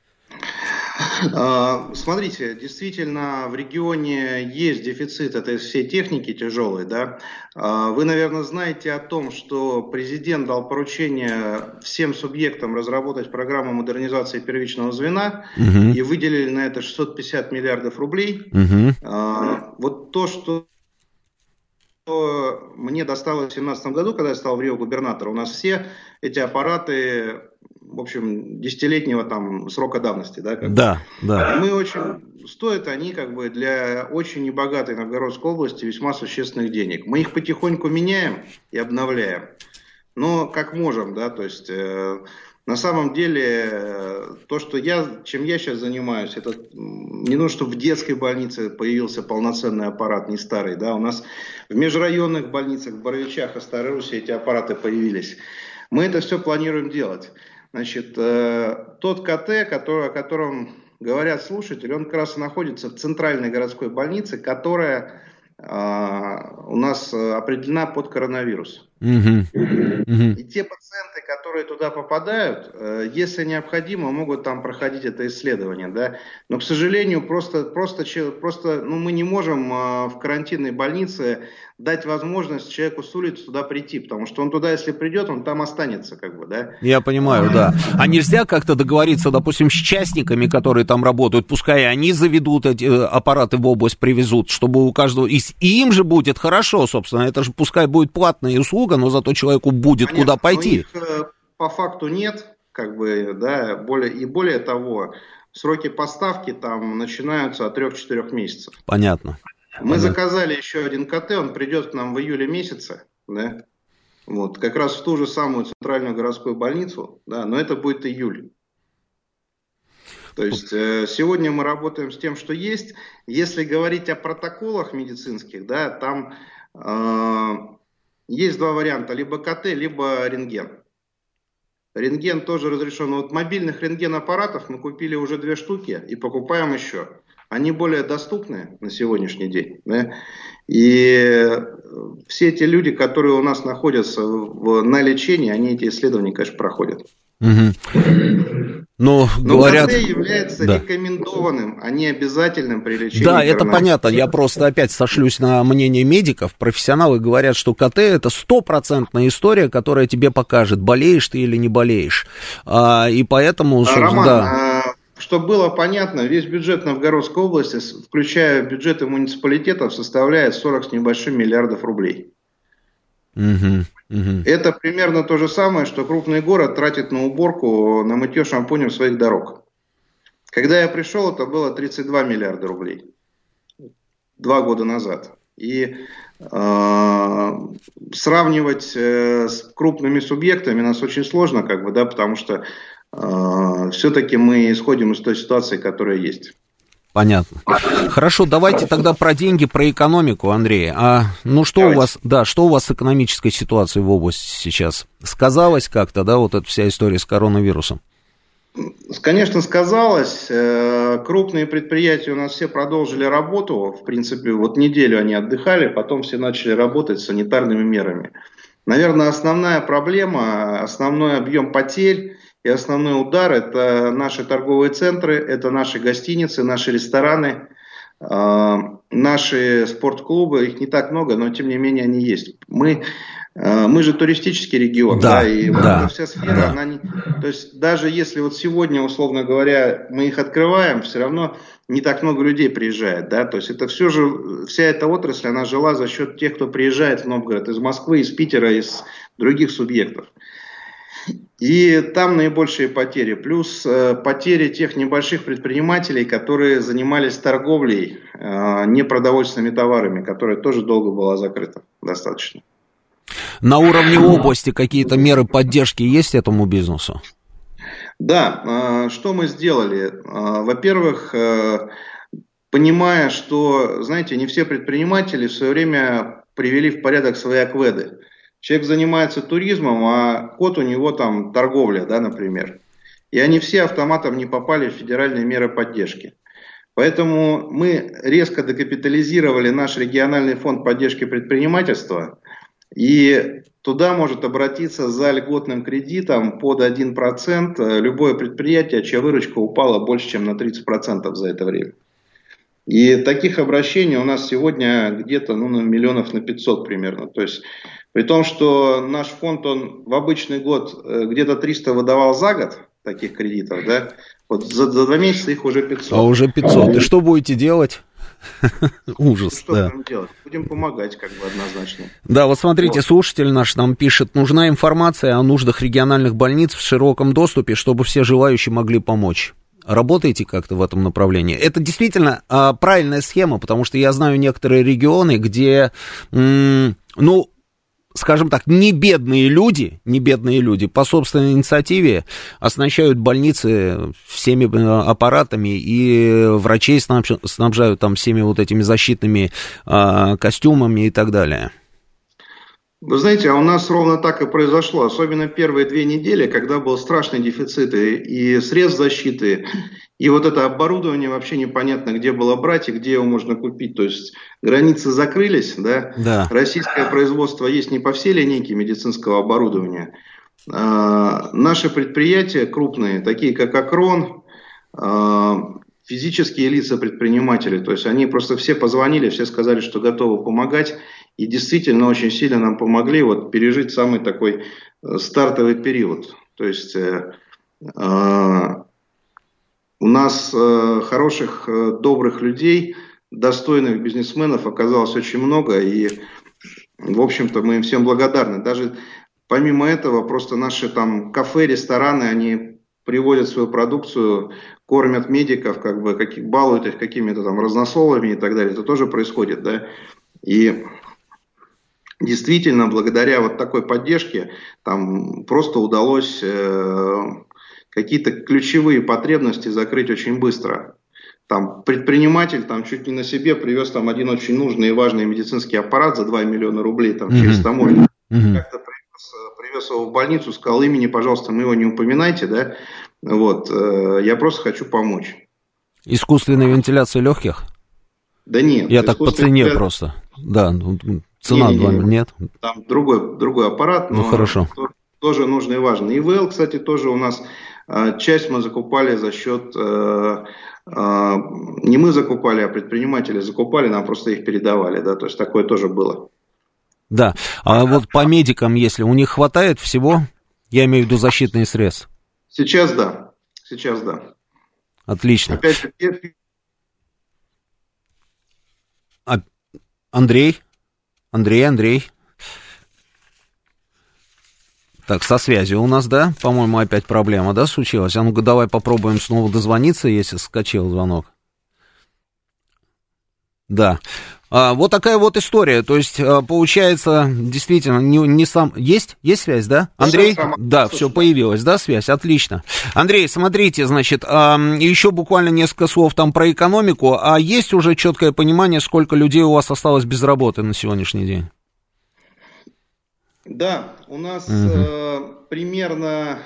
Смотрите, действительно, в регионе есть дефицит этой всей техники тяжелой, да. Вы, наверное, знаете о том, что президент дал поручение всем субъектам разработать программу модернизации первичного звена, и выделили на это 650 миллиардов рублей. Вот то, что мне досталось в 2017 году, когда я стал в Рио губернатором, у нас все эти аппараты, в общем, десятилетнего там срока давности, да? Да. Стоят они как бы для очень небогатой Новгородской области весьма существенных денег. Мы их потихоньку меняем и обновляем, но как можем, да, то есть на самом деле то, чем я сейчас занимаюсь, это не нужно, чтобы в детской больнице появился полноценный аппарат, не старый, да, у нас в межрайонных больницах, в Боровичах и Старой Руси эти аппараты появились. Мы это все планируем делать. Значит, тот КТ, о котором говорят слушатели, он как раз находится в центральной городской больнице, которая у нас определена под коронавирус. И те пациенты, которые туда попадают, если необходимо, могут там проходить это исследование, да. Но, к сожалению, просто мы не можем в карантинной больнице дать возможность человеку с улицы туда прийти, потому что он туда, если придет, он там останется, как бы, да. Я понимаю, да. А нельзя как-то договориться, допустим, с частниками, которые там работают, пускай они заведут эти аппараты в область, привезут, чтобы у каждого... И им же будет хорошо, собственно, это же пускай будет платная услуга, но зато человеку будет куда пойти. Но их по факту нет, как бы, да, более того, сроки поставки там начинаются от 3-4 месяцев. Понятно. Мы заказали еще один КТ, он придет к нам в июле месяце, да, вот, как раз в ту же самую центральную городскую больницу, да, но это будет июль. То есть сегодня мы работаем с тем, что есть. Если говорить о протоколах медицинских, да, там есть 2 варианта, либо КТ, либо рентген. Рентген тоже разрешен. Вот мобильных рентген-аппаратов мы купили уже 2 штуки и покупаем еще. Они более доступны на сегодняшний день. Да? И все эти люди, которые у нас находятся на лечении, они эти исследования, конечно, проходят. Но говорят, КТ является рекомендованным, а не обязательным при лечении. Да, это понятно. Я просто опять сошлюсь на мнение медиков. Профессионалы говорят, что КТ это 100% история, которая тебе покажет, болеешь ты или не болеешь. И поэтому, Роман, чтобы было понятно, весь бюджет Новгородской области, включая бюджеты муниципалитетов, составляет 40 с небольшим миллиардов рублей. Это примерно то же самое, что крупный город тратит на уборку, на мытье шампунем своих дорог. Когда я пришел, это было 32 миллиарда рублей. 2 года назад. И сравнивать с крупными субъектами нас очень сложно, как бы, да, потому что все-таки мы исходим из той ситуации, которая есть. Понятно. Хорошо, давайте тогда про деньги, про экономику, Андрей. Что у вас с экономической ситуацией в области сейчас? Сказалось как-то, да, вот эта вся история с коронавирусом? Конечно, сказалось. Крупные предприятия у нас все продолжили работу. В принципе, вот неделю они отдыхали, потом все начали работать с санитарными мерами. Наверное, основная проблема, основной объем потерь и основной удар – это наши торговые центры, это наши гостиницы, наши рестораны, наши спортклубы. Их не так много, но тем не менее они есть. Мы Мы же туристический регион, да, и да, вот эта вся сфера, она не... То есть даже если вот сегодня, условно говоря, мы их открываем, все равно не так много людей приезжает, да, то есть это все же, вся эта отрасль, она жила за счет тех, кто приезжает в Новгород из Москвы, из Питера, из других субъектов. И там наибольшие потери, плюс потери тех небольших предпринимателей, которые занимались торговлей непродовольственными товарами, которая тоже долго была закрыта достаточно. На уровне области какие-то меры поддержки есть этому бизнесу? Да, что мы сделали? Во-первых, понимая, что, знаете, не все предприниматели в свое время привели в порядок свои акведы. Человек занимается туризмом, а кот у него там торговля, да, например. И они все автоматом не попали в федеральные меры поддержки. Поэтому мы резко докапитализировали наш региональный фонд поддержки предпринимательства. И туда может обратиться за льготным кредитом под 1% любое предприятие, чья выручка упала больше, чем на 30% за это время. И таких обращений у нас сегодня где-то на миллионов на 500 примерно. То есть, при том, что наш фонд, он в обычный год где-то 300 выдавал за год таких кредитов, да, вот за 2 месяца их уже 500. А уже 500. И что будете делать? Ужас, что да. будем делать? Будем помогать, как бы, однозначно. Да, вот смотрите, слушатель наш нам пишет: нужна информация о нуждах региональных больниц в широком доступе, чтобы все желающие могли помочь. Работаете как-то в этом направлении? Это действительно правильная схема, потому что я знаю некоторые регионы, где, скажем так, не бедные люди по собственной инициативе оснащают больницы всеми аппаратами и врачей снабжают там всеми вот этими защитными костюмами и так далее. Вы знаете, а у нас ровно так и произошло, особенно первые 2 недели, когда был страшный дефицит и средств защиты, и вот это оборудование вообще непонятно, где было брать и где его можно купить. То есть границы закрылись, да? Да. Российское производство есть не по всей линейке медицинского оборудования. Наши предприятия крупные, такие как Акрон, физические лица предприниматели, то есть они просто все позвонили, все сказали, что готовы помогать. И действительно очень сильно нам помогли вот пережить самый такой стартовый период. То есть у нас хороших, добрых людей, достойных бизнесменов оказалось очень много. И, в общем-то, мы им всем благодарны. Даже помимо этого, просто наши там кафе, рестораны, они приводят свою продукцию, кормят медиков, как бы, балуют их какими-то там разносолами и так далее. Это тоже происходит, да. И действительно, благодаря вот такой поддержке, там просто удалось какие-то ключевые потребности закрыть очень быстро. Там предприниматель там чуть не на себе привез там один очень нужный и важный медицинский аппарат за 2 миллиона рублей там, через таможню. Как-то привез его в больницу, сказал: имени, пожалуйста, мы его не упоминайте, да, вот, я просто хочу помочь. Искусственная вентиляция легких? Да нет. Я так по цене просто, да, цена нет. Там другой аппарат, но хорошо. Тоже нужный и важный. ИВЛ, кстати, тоже у нас часть мы закупали за счет, не мы закупали, а предприниматели закупали, нам просто их передавали, да, то есть такое тоже было. Да, а вот по медикам, если у них хватает всего, я имею в виду защитные средства? Сейчас да. Отлично. Опять же, Андрей. Так, со связью у нас, да? По-моему, опять проблема, да, случилась? А ну-ка, давай попробуем снова дозвониться, если скачал звонок. Да. Вот такая вот история. То есть, получается, действительно, не сам... Есть связь, да? Андрей? Да, все, появилась, да, связь? Отлично. Андрей, смотрите, значит, еще буквально несколько слов там про экономику. А есть уже четкое понимание, сколько людей у вас осталось без работы на сегодняшний день? Да, у нас примерно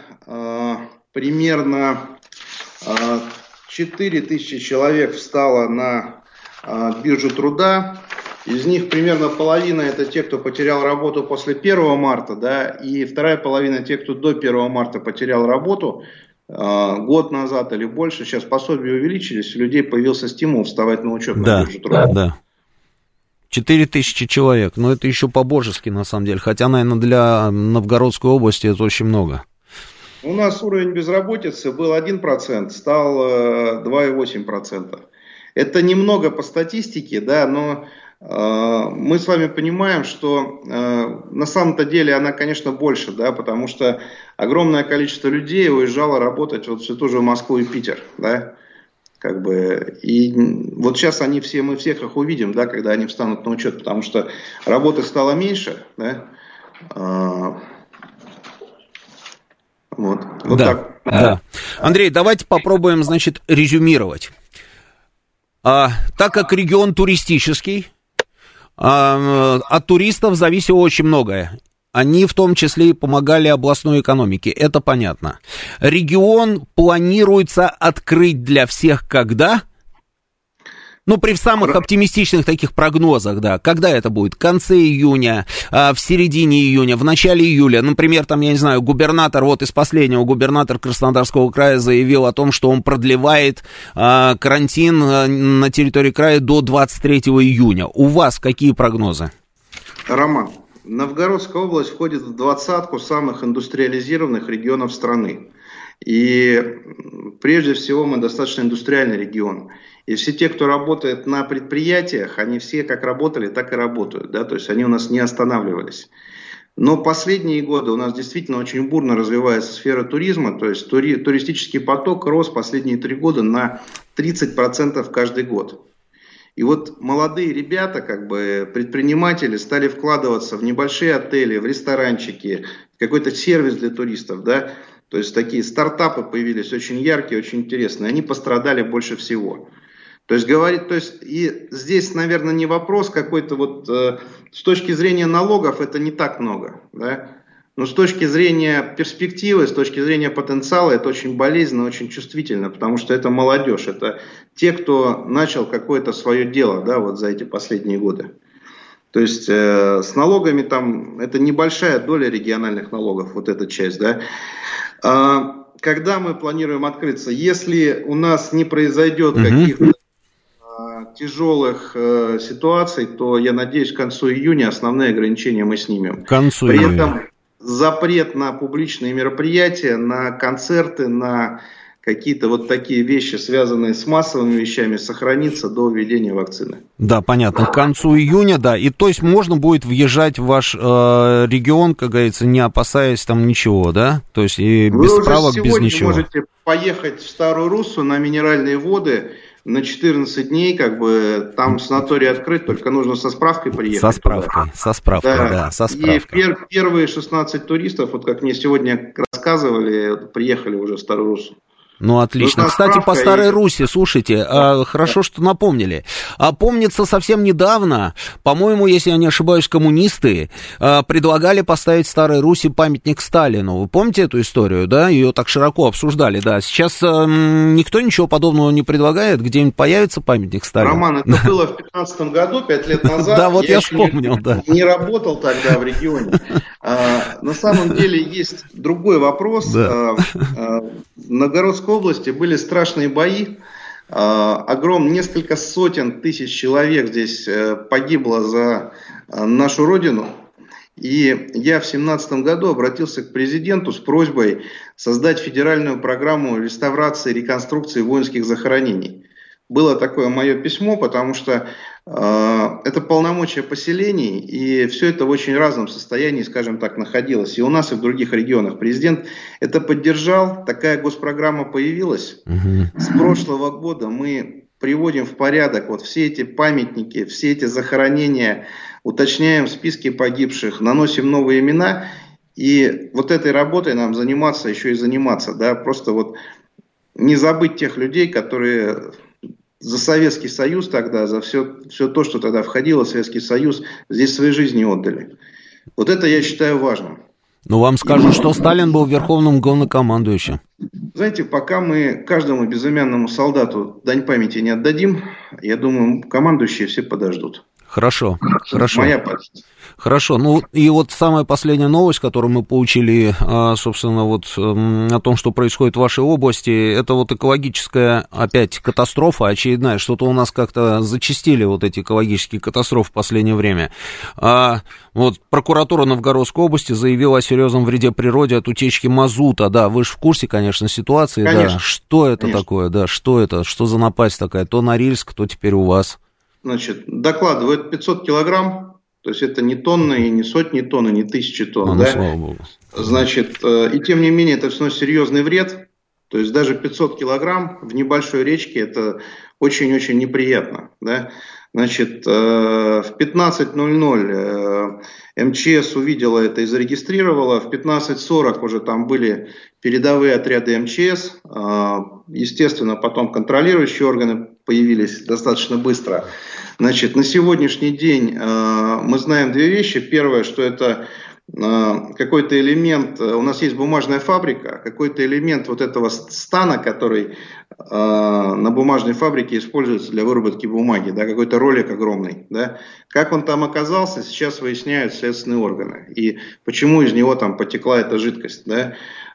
4000 человек встало на биржу труда. Из них примерно половина это те, кто потерял работу после 1 марта, да, и вторая половина те, кто до 1 марта потерял работу год назад или больше. Сейчас пособия увеличились, у людей появился стимул вставать на учет на биржу труда. Да. 4000 человек, но это еще по-божески, на самом деле, хотя, наверное, для Новгородской области это очень много. У нас уровень безработицы был 1%, стал 2,8%. Это немного по статистике, да, но мы с вами понимаем, что на самом-то деле она, конечно, больше, да, потому что огромное количество людей уезжало работать вот в ту же Москву и Питер, да. Как бы, и вот сейчас мы всех их увидим, да, когда они встанут на учет, потому что работы стало меньше, да. Вот да, так. Да. Андрей, давайте попробуем, значит, резюмировать. Так как регион туристический, от туристов зависело очень многое. Они в том числе и помогали областной экономике, это понятно. Регион планируется открыть для всех когда? Ну, при самых оптимистичных таких прогнозах, да. Когда это будет? В конце июня, в середине июня, в начале июля. Например, там, я не знаю, губернатор, вот из последнего, губернатор Краснодарского края заявил о том, что он продлевает карантин на территории края до 23 июня. У вас какие прогнозы? Роман, Новгородская область входит в 20-ку самых индустриализированных регионов страны. И прежде всего мы достаточно индустриальный регион. И все те, кто работает на предприятиях, они все как работали, так и работают. Да? То есть они у нас не останавливались. Но последние годы у нас действительно очень бурно развивается сфера туризма. То есть туристический поток рос последние 3 года на 30% каждый год. И вот молодые ребята, как бы предприниматели, стали вкладываться в небольшие отели, в ресторанчики, какой-то сервис для туристов, да. То есть такие стартапы появились очень яркие, очень интересные. Они пострадали больше всего. То есть и здесь, наверное, не вопрос какой-то вот с точки зрения налогов это не так много, да. Но с точки зрения перспективы, с точки зрения потенциала, это очень болезненно, очень чувствительно, потому что это молодежь, это те, кто начал какое-то свое дело, да, вот за эти последние годы. То есть с налогами там это небольшая доля региональных налогов, вот эта часть, да. Когда мы планируем открыться, если у нас не произойдет каких-то тяжелых ситуаций, то я надеюсь, к концу июня основные ограничения мы снимем. К концу При июня. этом запрет на публичные мероприятия, на концерты, на какие-то вот такие вещи, связанные с массовыми вещами, сохранится до введения вакцины. Да, понятно, к концу июня, да, и то есть можно будет въезжать в ваш регион, как говорится, не опасаясь там ничего, да, то есть и без справок, без ничего. Вы можете поехать в Старую Руссу на минеральные воды на 14 дней, как бы там санаторий открыт, только нужно со справкой приехать. Со справкой, да, со справкой. И первые 16 туристов, вот как мне сегодня рассказывали, приехали уже в Старую Руссу. Ну, отлично. Кстати, по Старой Руси, слушайте, хорошо, что напомнили. Помнится, совсем недавно, по-моему, если я не ошибаюсь, коммунисты предлагали поставить в Старой Руси памятник Сталину. Вы помните эту историю, да? Ее так широко обсуждали, да. Сейчас никто ничего подобного не предлагает, где-нибудь появится памятник Сталину. Роман, это было в 2015 году, 5 лет назад. Да, вот я вспомнил, да. Не работал тогда в регионе. На самом деле есть другой вопрос. В Новгородской области были страшные бои. Несколько сотен тысяч человек здесь погибло за нашу родину. И я в 2017 году обратился к президенту с просьбой создать федеральную программу реставрации и реконструкции воинских захоронений. Было такое мое письмо, потому что это полномочия поселений, и все это в очень разном состоянии, скажем так, находилось. И у нас, и в других регионах. Президент это поддержал, такая госпрограмма появилась. С прошлого года мы приводим в порядок вот все эти памятники, все эти захоронения, уточняем списки погибших, наносим новые имена. И вот этой работой нам заниматься, еще и заниматься. Да? Просто вот не забыть тех людей, которые за Советский Союз тогда, за все то, что тогда входило в Советский Союз, здесь свои жизни отдали. Вот это я считаю важным. Ну, вам скажут, что Сталин был верховным главнокомандующим. Знаете, пока мы каждому безымянному солдату дань памяти не отдадим, я думаю, командующие все подождут. Хорошо. Моя позиция. Хорошо, ну и вот самая последняя новость, которую мы получили, собственно, вот о том, что происходит в вашей области, это вот экологическая опять катастрофа очередная, что-то у нас как-то зачастили вот эти экологические катастрофы в последнее время. Вот прокуратура Новгородской области заявила о серьезном вреде природе от утечки мазута, да, вы же в курсе, конечно, ситуации, конечно. Да, что это Конечно. такое, да, что это, что за напасть такая, то Норильск, то теперь у вас. Значит, докладывают 500 килограмм. То есть это не тонны, и не сотни тонн, и не тысячи тонн. Ну, слава богу. Значит, и тем не менее это все равно серьезный вред. То есть даже 500 килограмм в небольшой речке это очень-очень неприятно. Да? Значит, в 15:00 МЧС увидела это и зарегистрировала. В 15:40 уже там были передовые отряды МЧС. Естественно, потом контролирующие органы появились достаточно быстро. Значит, на сегодняшний день мы знаем две вещи. Первое, что это какой-то элемент, у нас есть бумажная фабрика, какой-то элемент вот этого стана, который на бумажной фабрике используется для выработки бумаги, да, какой-то ролик огромный. Да. Как он там оказался, сейчас выясняют следственные органы. И почему из него там потекла эта жидкость. Да.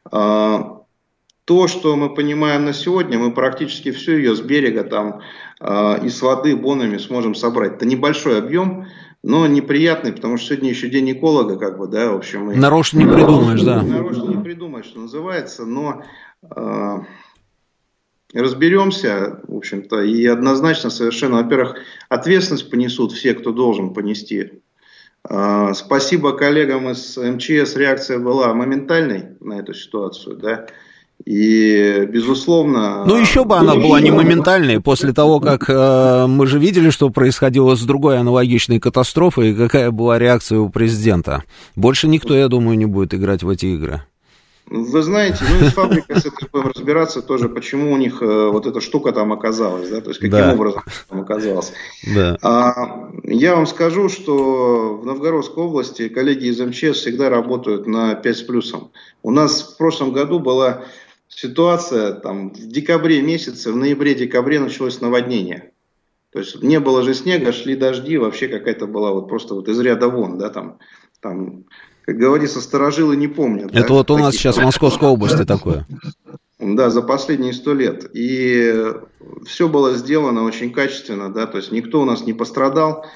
То, что мы понимаем на сегодня, мы практически всю ее с берега там и с воды бонами сможем собрать. Это небольшой объем, но неприятный, потому что сегодня еще день эколога, как бы, да, в общем. Нарочно не придумаешь, да. Нарочно не придумаешь, что называется, но разберемся, в общем-то, и однозначно совершенно, во-первых, ответственность понесут все, кто должен понести. Спасибо коллегам из МЧС, реакция была моментальной на эту ситуацию, да. И, безусловно... Ну, еще бы она была не моментальной, после того, как мы же видели, что происходило с другой аналогичной катастрофой, и какая была реакция у президента. Больше никто, я думаю, не будет играть в эти игры. Вы знаете, ну, с фабрикой с этой будем разбираться тоже, почему у них вот эта штука там оказалась, да, то есть каким образом там оказалась. Да. Я вам скажу, что в Новгородской области коллеги из МЧС всегда работают на 5 с плюсом. У нас в прошлом году была ситуация, там, в декабре месяце, в ноябре-декабре началось наводнение. То есть не было же снега, шли дожди, вообще какая-то была вот просто вот из ряда вон, да, там как говорится, старожилы не помнят. Это да, вот у нас сейчас в Московской области такое. Да, за последние 100 лет. И все было сделано очень качественно, да, то есть никто у нас не пострадал,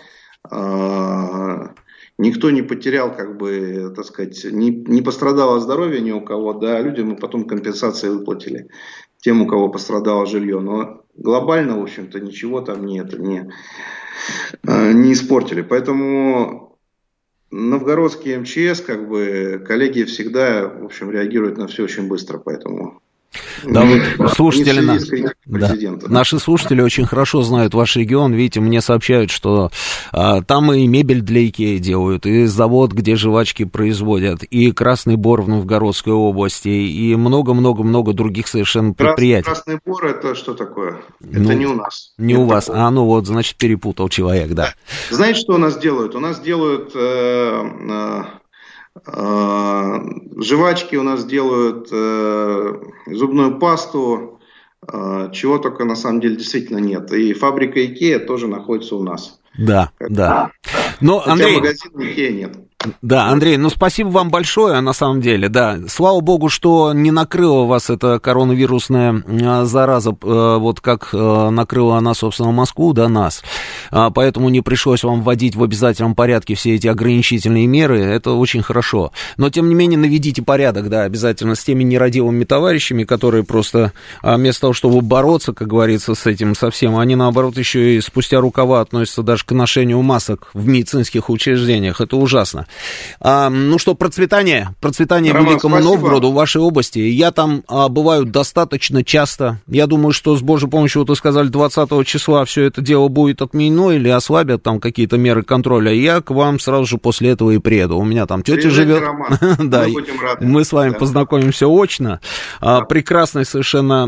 никто не потерял, как бы, так сказать, не пострадало здоровье ни у кого, да, людям мы потом компенсации выплатили тем, у кого пострадало жилье. Но глобально, в общем-то, ничего там не испортили. Поэтому новгородские МЧС, как бы, коллеги всегда, в общем, реагируют на все очень быстро, поэтому... Да, вот слушатели, наши слушатели очень хорошо знают ваш регион. Видите, мне сообщают, что там и мебель для Икеи делают, и завод, где жвачки производят, и Красный Бор в Новгородской области, и много-много-много других совершенно предприятий. Красный Бор — это что такое? Это не у нас. Не у вас. Ну вот, значит, перепутал человек, да. Знаете, что у нас делают? У нас делают... жвачки у нас делают, зубную пасту, чего только на самом деле действительно нет. И фабрика Икея тоже находится у нас. Да, да. Но, Андрей... магазина Икея нет. Да, Андрей, ну спасибо вам большое, на самом деле, да. Слава богу, что не накрыла вас эта коронавирусная зараза, вот как накрыла она, собственно, Москву, да, нас. Поэтому не пришлось вам вводить в обязательном порядке все эти ограничительные меры, это очень хорошо. Но, тем не менее, наведите порядок, да, обязательно с теми нерадивыми товарищами, которые просто вместо того, чтобы бороться, как говорится, с этим совсем, они, наоборот, еще и спустя рукава относятся даже к ношению масок в медицинских учреждениях. Это ужасно. Ну что, процветание Роман, Великому спасибо. Новгороду в вашей области. Я там бываю достаточно часто. Я думаю, что с Божьей помощью, вот вы сказали, 20 числа все это дело будет отменено или ослабят там какие-то меры контроля. Я к вам сразу же после этого и приеду. У меня там тетя живет. Да, мы будем рады. Мы с вами познакомимся очно. Прекрасный совершенно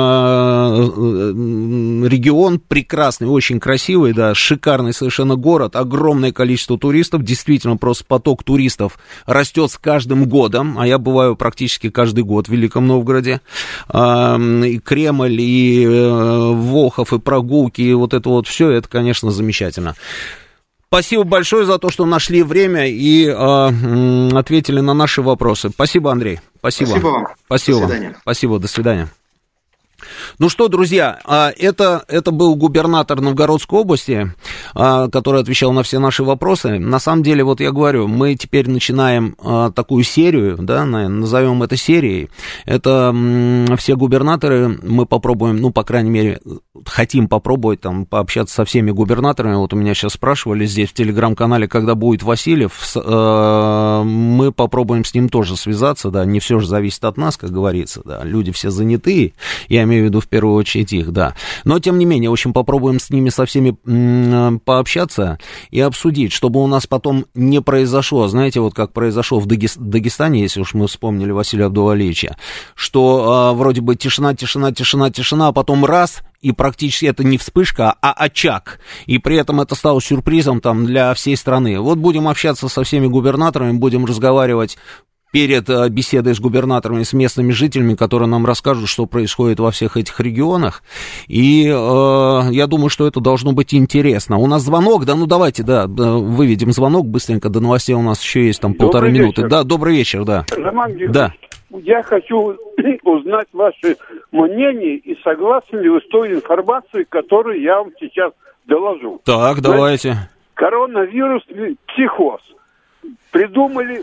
регион, прекрасный, очень красивый, да, шикарный совершенно город, огромное количество туристов, действительно просто поток туристов растет с каждым годом, а я бываю практически каждый год в Великом Новгороде, и Кремль, и Волхов, и прогулки, и вот это вот все, это, конечно, замечательно. Спасибо большое за то, что нашли время и ответили на наши вопросы. Спасибо, Андрей. Спасибо. Спасибо вам. Спасибо. До свидания. Спасибо, до свидания. Ну что, друзья, это был губернатор Новгородской области, который отвечал на все наши вопросы. На самом деле, вот я говорю, мы теперь начинаем такую серию, да, назовем это серией. Это все губернаторы, мы попробуем, ну, по крайней мере, хотим попробовать там пообщаться со всеми губернаторами. Вот у меня сейчас спрашивали здесь в телеграм-канале, когда будет Васильев, мы попробуем с ним тоже связаться, да, не все же зависит от нас, как говорится, да, люди все занятые, я имею в виду в первую очередь их, да. Но, тем не менее, в общем, попробуем с ними со всеми пообщаться и обсудить, чтобы у нас потом не произошло, знаете, вот как произошло в Дагестане, если уж мы вспомнили Василия Абдувалиевича, что вроде бы тишина, а потом раз, и практически это не вспышка, а очаг. И при этом это стало сюрпризом там для всей страны. Вот будем общаться со всеми губернаторами, будем разговаривать перед беседой с губернаторами, с местными жителями, которые нам расскажут, что происходит во всех этих регионах. И я думаю, что это должно быть интересно. У нас звонок, да, ну давайте, да, выведем звонок быстренько, до новостей у нас еще есть там полторы минуты. Да, добрый вечер, да. Роман Георгиевич, да. Я хочу узнать ваше мнение и согласны ли вы с той информацией, которую я вам сейчас доложу. Так, давайте. Коронавирус, психоз. Придумали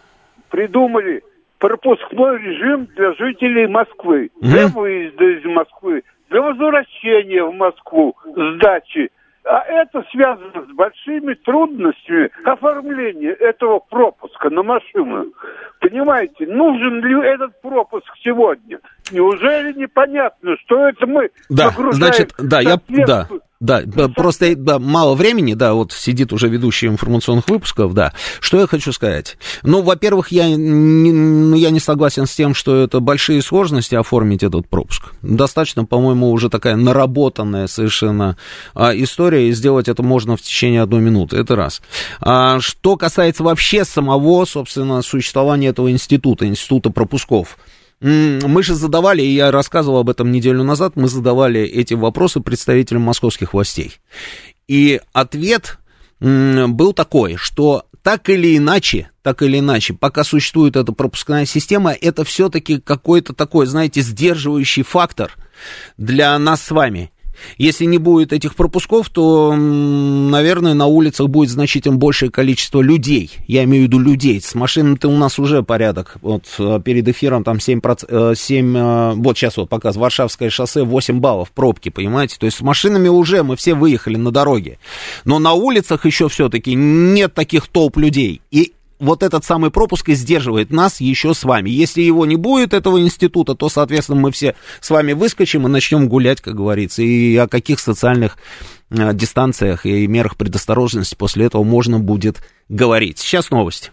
пропускной режим для жителей Москвы, для выезда из Москвы, для возвращения в Москву, сдачи. А это связано с большими трудностями оформления этого пропуска на машину. Понимаете, нужен ли этот пропуск сегодня? Неужели непонятно, что это мы нагружаем? Значит, просто мало времени, да, вот сидит уже ведущий информационных выпусков, да. Что я хочу сказать? Ну, во-первых, я не согласен с тем, что это большие сложности оформить этот пропуск. Достаточно, по-моему, уже такая наработанная совершенно история, и сделать это можно в течение 1 минуты, это раз. Что касается вообще самого, собственно, существования этого института пропусков, мы же задавали, и я рассказывал об этом неделю назад, мы задавали эти вопросы представителям московских властей. И ответ был такой, что так или иначе, пока существует эта пропускная система, это все-таки какой-то такой, знаете, сдерживающий фактор для нас с вами. Если не будет этих пропусков, то, наверное, на улицах будет значительно большее количество людей. Я имею в виду людей. С машинами-то у нас уже порядок. Вот перед эфиром там 7, вот сейчас вот показываю, Варшавское шоссе, 8 баллов пробки, понимаете? То есть с машинами уже мы все выехали на дороге. Но на улицах еще все-таки нет таких толп людей. И вот этот самый пропуск и сдерживает нас еще с вами. Если его не будет, этого института, то, соответственно, мы все с вами выскочим и начнем гулять, как говорится. И о каких социальных дистанциях и мерах предосторожности после этого можно будет говорить. Сейчас новости.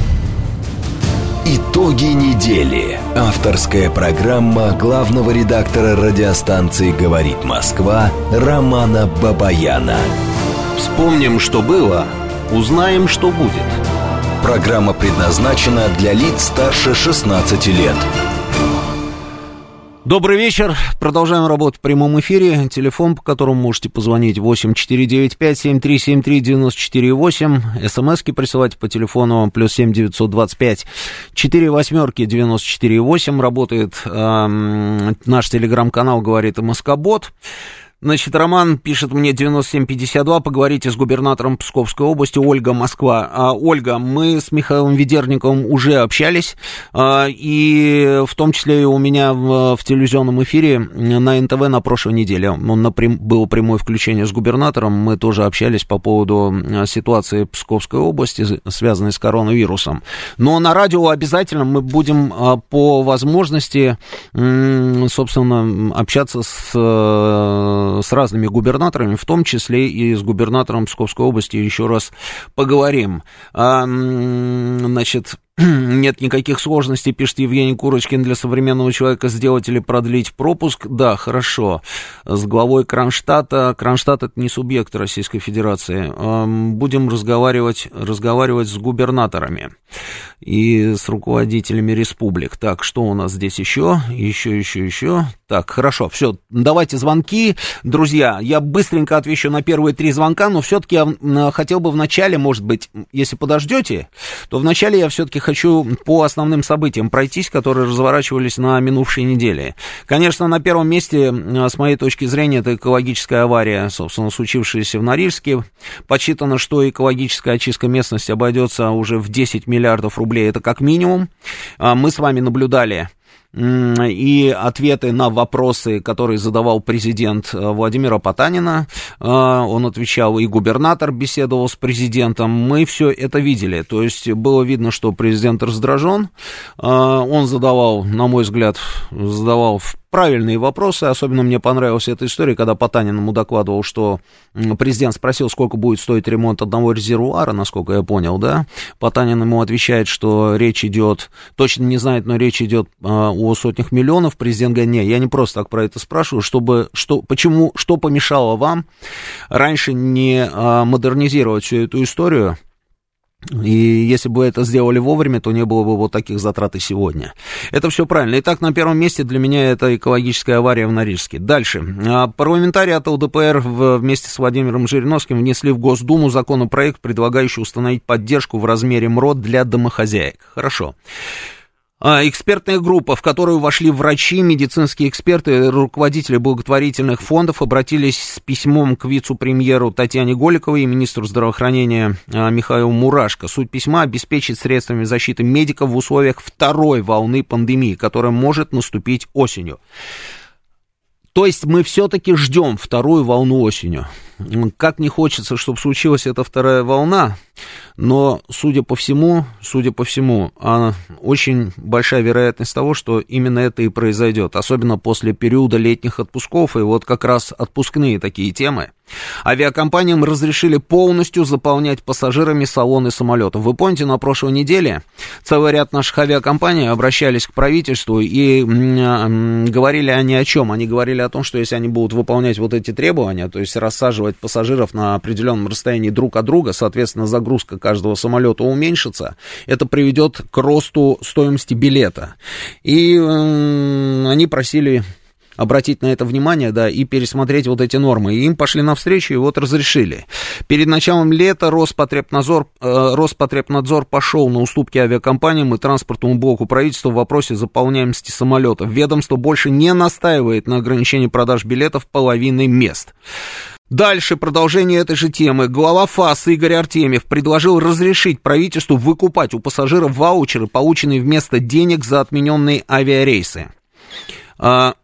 Итоги недели. Авторская программа главного редактора радиостанции «Говорит Москва» Романа Бабаяна. Вспомним, что было, узнаем, что будет. Программа предназначена для лиц старше 16 лет. Добрый вечер. Продолжаем работать в прямом эфире. Телефон, по которому можете позвонить, 8495-7373-94-8. СМСки присылайте по телефону +7 925 4 Работает наш телеграм-канал «Говорит МСК-бот». Значит, Роман пишет мне 9752, поговорите с губернатором Псковской области, Ольга, Москва. Ольга, мы с Михаилом Ведерниковым уже общались, и в том числе и у меня в телевизионном эфире на НТВ на прошлой неделе. Было прямое включение с губернатором, мы тоже общались по поводу ситуации в Псковской области, связанной с коронавирусом. Но на радио обязательно мы будем по возможности, собственно, общаться с разными губернаторами, в том числе и с губернатором Псковской области, еще раз поговорим. Значит, Нет никаких сложностей, пишет Евгений Курочкин, для современного человека сделать или продлить пропуск. Да, хорошо. С главой Кронштадта. Кронштадт — это не субъект Российской Федерации. Будем разговаривать с губернаторами и с руководителями республик. Так, что у нас здесь еще? Еще. Так, хорошо, все, давайте звонки. Друзья, я быстренько отвечу на первые 3 звонка, но все-таки я хотел бы в начале, может быть, если подождете, то в начале я все-таки хочу по основным событиям пройтись, которые разворачивались на минувшей неделе. Конечно, на первом месте, с моей точки зрения, это экологическая авария, собственно, случившаяся в Норильске. Подсчитано, что экологическая очистка местности обойдется уже в 10 миллиардов рублей, это как минимум. Мы с вами наблюдали и ответы на вопросы, которые задавал президент Владимира Потанина. Он отвечал, и губернатор беседовал с президентом. Мы все это видели. То есть было видно, что президент раздражен. Он задавал, на мой взгляд, правильные вопросы. Особенно мне понравилась эта история, когда Потанин ему докладывал, что президент спросил, сколько будет стоить ремонт одного резервуара, насколько я понял, да. Потанин ему отвечает, что речь идет, точно не знает, но речь идет о сотнях миллионов. Президент говорит, не, я не просто так про это спрашиваю, что помешало вам раньше не модернизировать всю эту историю. И если бы это сделали вовремя, то не было бы вот таких затрат и сегодня. Это все правильно. Итак, на первом месте для меня это экологическая авария в Норильске. Дальше. Парламентарии от ЛДПР вместе с Владимиром Жириновским внесли в Госдуму законопроект, предлагающий установить поддержку в размере МРОТ для домохозяек. Хорошо. Экспертная группа, в которую вошли врачи, медицинские эксперты, руководители благотворительных фондов, обратились с письмом к вице-премьеру Татьяне Голиковой и министру здравоохранения Михаилу Мурашко. Суть письма — обеспечить средствами защиты медиков в условиях второй волны пандемии, которая может наступить осенью. То есть мы все-таки ждем вторую волну осенью. Как не хочется, чтобы случилась эта вторая волна, но, судя по всему, очень большая вероятность того, что именно это и произойдет, особенно после периода летних отпусков, и вот как раз отпускные такие темы. Авиакомпаниям разрешили полностью заполнять пассажирами салоны самолетов. Вы помните, на прошлой неделе целый ряд наших авиакомпаний обращались к правительству и говорили они о чем? Они говорили о том, что если они будут выполнять вот эти требования, то есть рассаживать пассажиров на определенном расстоянии друг от друга, соответственно, загрузка каждого самолета уменьшится, это приведет к росту стоимости билета. И они просили обратить на это внимание, да, и пересмотреть вот эти нормы. И им пошли навстречу, и вот разрешили. Перед началом лета Роспотребнадзор пошел на уступки авиакомпаниям и транспортному блоку правительства в вопросе заполняемости самолетов. Ведомство больше не настаивает на ограничении продаж билетов половины мест. Дальше продолжение этой же темы. Глава ФАС Игорь Артемьев предложил разрешить правительству выкупать у пассажиров ваучеры, полученные вместо денег за отмененные авиарейсы. Об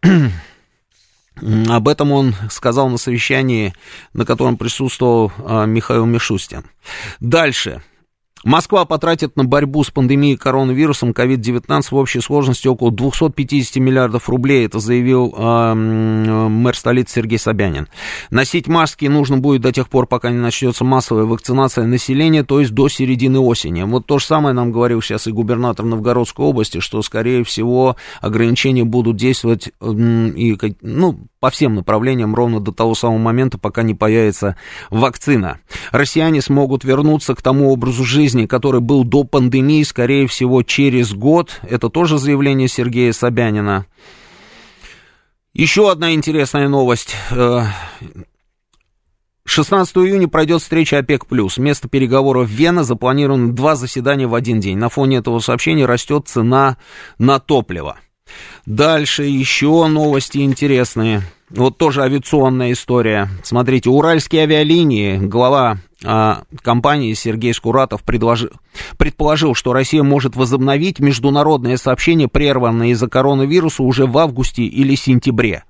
этом он сказал на совещании, на котором присутствовал Михаил Мишустин. Дальше. Москва потратит на борьбу с пандемией коронавирусом COVID-19 в общей сложности около 250 миллиардов рублей, это заявил мэр столицы Сергей Собянин. Носить маски нужно будет до тех пор, пока не начнется массовая вакцинация населения, то есть до середины осени. Вот то же самое нам говорил сейчас и губернатор Новгородской области, что, скорее всего, ограничения будут действовать по всем направлениям ровно до того самого момента, пока не появится вакцина. Россияне смогут вернуться к тому образу жизни, который был до пандемии, скорее всего, через год. Это тоже заявление Сергея Собянина. Еще одна интересная новость. 16 июня пройдет встреча ОПЕК+. Место переговоров Вена, запланировано 2 заседания в один день. На фоне этого сообщения растет цена на топливо. Дальше еще новости интересные. Вот тоже авиационная история. Смотрите, Уральские авиалинии, глава компании Сергей Скуратов предположил, что Россия может возобновить международные сообщения, прерванные из-за коронавируса, уже в августе или сентябре.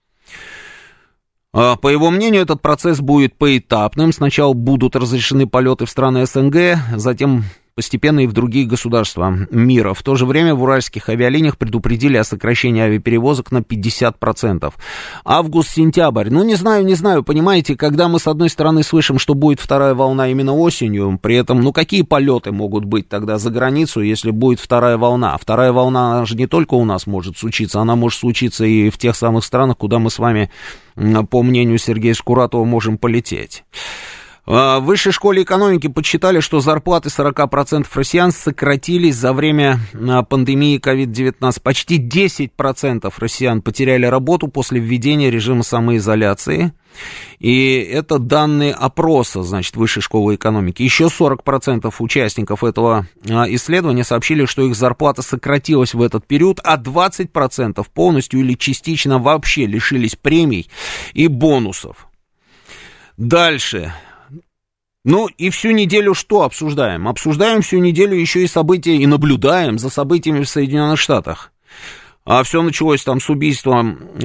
По его мнению, этот процесс будет поэтапным. Сначала будут разрешены полеты в страны СНГ, затем постепенно и в другие государства мира. В то же время в уральских авиалиниях предупредили о сокращении авиаперевозок на 50%. Август-сентябрь. Ну, не знаю, понимаете, когда мы, с одной стороны, слышим, что будет вторая волна именно осенью, при этом, ну, какие полеты могут быть тогда за границу, если будет вторая волна? Вторая волна, она же не только у нас может случиться, она может случиться и в тех самых странах, куда мы с вами, по мнению Сергея Скуратова, можем полететь. В Высшей школе экономики подсчитали, что зарплаты 40% россиян сократились за время пандемии COVID-19. Почти 10% россиян потеряли работу после введения режима самоизоляции. И это данные опроса, значит, Высшей школы экономики. Еще 40% участников этого исследования сообщили, что их зарплата сократилась в этот период, а 20% полностью или частично вообще лишились премий и бонусов. Дальше. Ну и всю неделю что обсуждаем? Обсуждаем всю неделю еще и события, и наблюдаем за событиями в Соединенных Штатах. А все началось там с убийства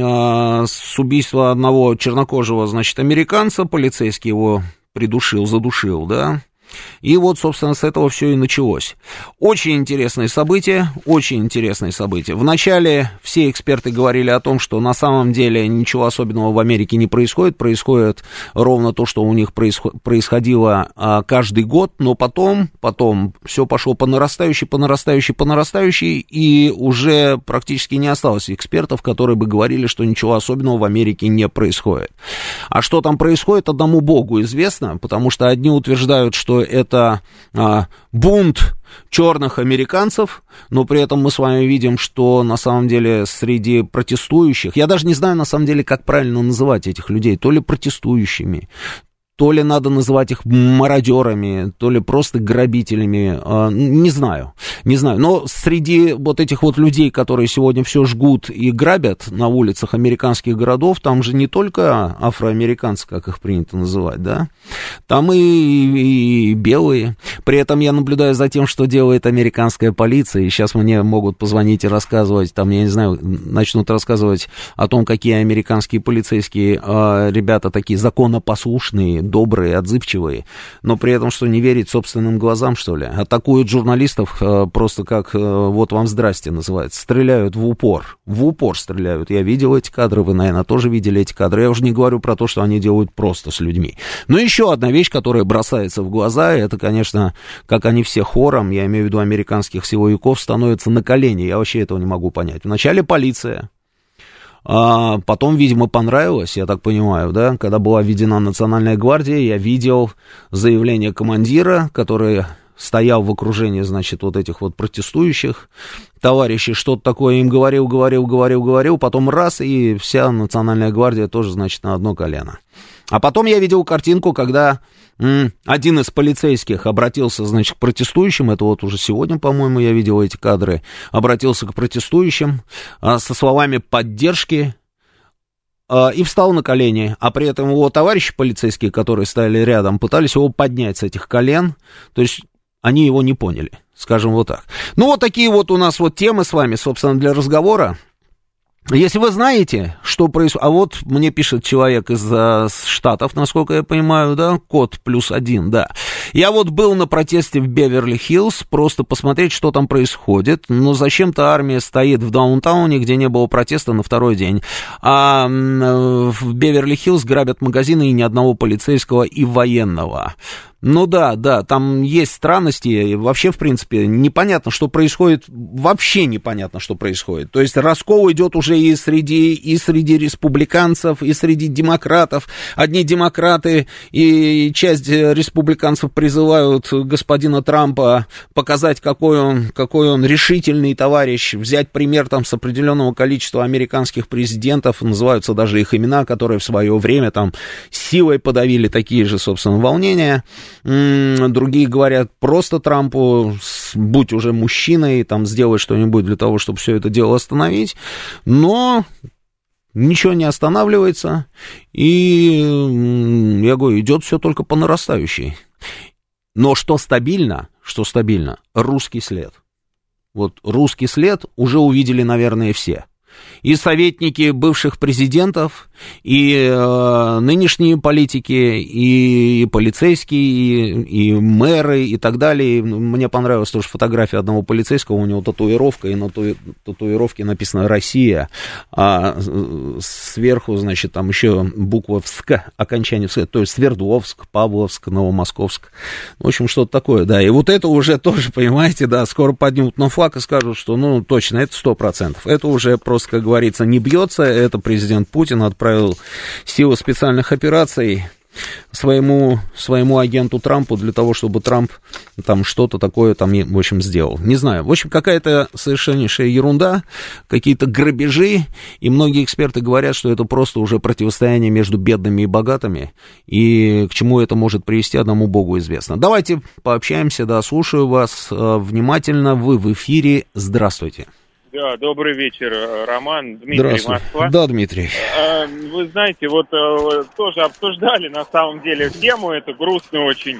одного чернокожего, значит, американца. Полицейский его задушил, да. И вот, собственно, с этого все и началось. Очень интересные события. Вначале все эксперты говорили о том, что на самом деле ничего особенного в Америке не происходит. Происходит ровно то, что у них происходило каждый год, но потом все пошло по нарастающей, и уже практически не осталось экспертов, которые бы говорили, что ничего особенного в Америке не происходит. А что там происходит, одному Богу известно, потому что одни утверждают, что это бунт черных американцев, но при этом мы с вами видим, что на самом деле среди протестующих, я даже не знаю на самом деле, как правильно называть этих людей, то ли протестующими, то ли надо называть их мародерами, то ли просто грабителями, не знаю, но среди вот этих вот людей, которые сегодня все жгут и грабят на улицах американских городов, там же не только афроамериканцы, как их принято называть, да, там и белые. При этом я наблюдаю за тем, что делает американская полиция, и сейчас мне могут позвонить и рассказывать, там, я не знаю, начнут рассказывать о том, какие американские полицейские ребята такие законопослушные, добрые, отзывчивые, но при этом, что не верить собственным глазам, что ли? Атакуют журналистов просто как вот вам здрасте называется, стреляют в упор стреляют. Я видел эти кадры, вы, наверное, тоже видели эти кадры. Я уже не говорю про то, что они делают просто с людьми. Но еще одна вещь, которая бросается в глаза, это, конечно, как они все хором, я имею в виду американских силовиков, становятся на колени. Я вообще этого не могу понять. Вначале полиция, а потом, видимо, понравилось, я так понимаю, да, когда была введена Национальная гвардия, я видел заявление командира, который стоял в окружении, значит, вот этих вот протестующих товарищей, что-то такое им говорил, потом раз, и вся Национальная гвардия тоже, значит, на одно колено. А потом я видел картинку, когда один из полицейских обратился, значит, к протестующим, это вот уже сегодня, по-моему, я видел эти кадры, обратился к протестующим со словами поддержки и встал на колени, а при этом его товарищи полицейские, которые стояли рядом, пытались его поднять с этих колен, то есть они его не поняли, скажем вот так. Ну, вот такие вот у нас вот темы с вами, собственно, для разговора. Если вы знаете, что происходит... А вот мне пишет человек из Штатов, насколько я понимаю, да, код +1, да. Я вот был на протесте в Беверли-Хиллз, просто посмотреть, что там происходит, но зачем-то армия стоит в даунтауне, где не было протеста на второй день. А в Беверли-Хиллз грабят магазины и ни одного полицейского и военного. Ну да, там есть странности, вообще, в принципе, непонятно, что происходит, вообще непонятно, что происходит. То есть раскол идет уже и среди республиканцев, и среди демократов. Одни демократы и часть республиканцев призывают господина Трампа показать, какой он решительный товарищ, взять пример там с определенного количества американских президентов, называются даже их имена, которые в свое время там силой подавили такие же, собственно, волнения. Другие говорят, просто Трампу, будь уже мужчиной, там, сделай что-нибудь для того, чтобы все это дело остановить, но ничего не останавливается, и, я говорю, идет все только по нарастающей. Но что стабильно, русский след. Вот русский след уже увидели, наверное, все. и советники бывших президентов, и нынешние политики, и полицейские, и мэры, и так далее. Мне понравилась тоже фотография одного полицейского, у него татуировка, и на татуировке написано «Россия», а сверху, значит, там еще буква «ВСК», окончание «ВСК», то есть Свердловск, Павловск, Новомосковск. В общем, что-то такое, да. И вот это уже тоже, понимаете, да, скоро поднимут на флаг и скажут, что, ну, точно, это 100%. Это уже просто, как говорится, не бьется. Это президент Путин отправил силы специальных операций своему агенту Трампу для того, чтобы Трамп там что-то такое там, в общем, сделал. Не знаю. В общем, какая-то совершеннейшая ерунда, какие-то грабежи, и многие эксперты говорят, что это просто уже противостояние между бедными и богатыми, и к чему это может привести, одному Богу известно. Давайте пообщаемся, да, слушаю вас внимательно, вы в эфире, здравствуйте. Да, добрый вечер, Роман, Дмитрий, Москва. Да, Дмитрий. Вы знаете, вот тоже обсуждали на самом деле тему, это грустно очень.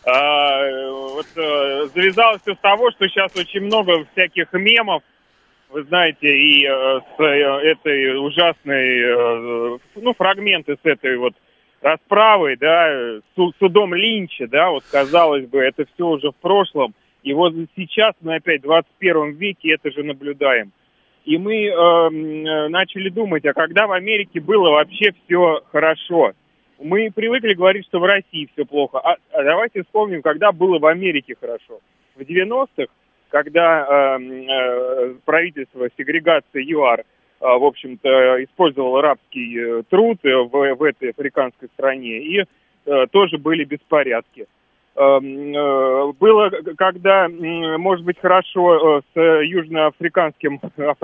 Завязалось все с того, что сейчас очень много всяких мемов, вы знаете, и с этой ужасной, фрагменты с этой вот расправой, да, судом Линча, да, вот казалось бы, это все уже в прошлом. И вот сейчас мы опять в 21 веке это же наблюдаем. И мы начали думать, а когда в Америке было вообще все хорошо? Мы привыкли говорить, что в России все плохо. А давайте вспомним, когда было в Америке хорошо. В 90-х, когда правительство сегрегации ЮАР, в общем-то, использовало рабский труд в этой африканской стране, и тоже были беспорядки. Было, когда, может быть, хорошо с южноафриканским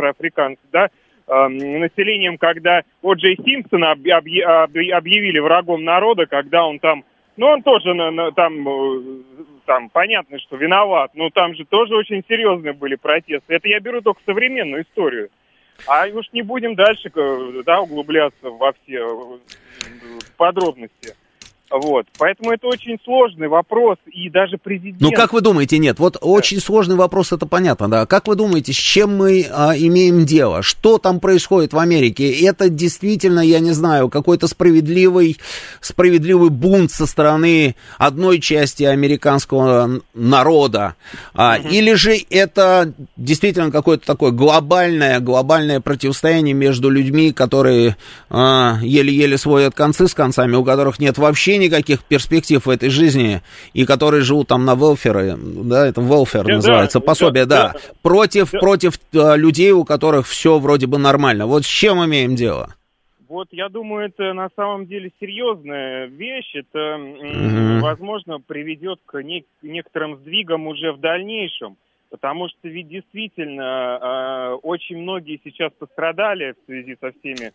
населением, когда О.Джей Симпсона объявили врагом народа, когда он там, он тоже там понятно, что виноват, но там же тоже очень серьезные были протесты. Это я беру только современную историю. А уж не будем дальше, да, углубляться во все подробности. Вот, поэтому это очень сложный вопрос, и даже президент... Ну, как вы думаете, нет, вот очень сложный вопрос, это понятно, да, как вы думаете, с чем мы имеем дело, что там происходит в Америке, это действительно, я не знаю, какой-то справедливый бунт со стороны одной части американского народа, или же это действительно какое-то такое глобальное противостояние между людьми, которые еле-еле сводят концы с концами, у которых нет вообще никаких перспектив в этой жизни, и которые живут там на welfare, да, это welfare называется, пособие, да, против людей, у которых все вроде бы нормально. Вот с чем имеем дело? Вот, я думаю, это на самом деле серьезная вещь, это, возможно, приведет к некоторым сдвигам уже в дальнейшем, потому что ведь действительно очень многие сейчас пострадали в связи со всеми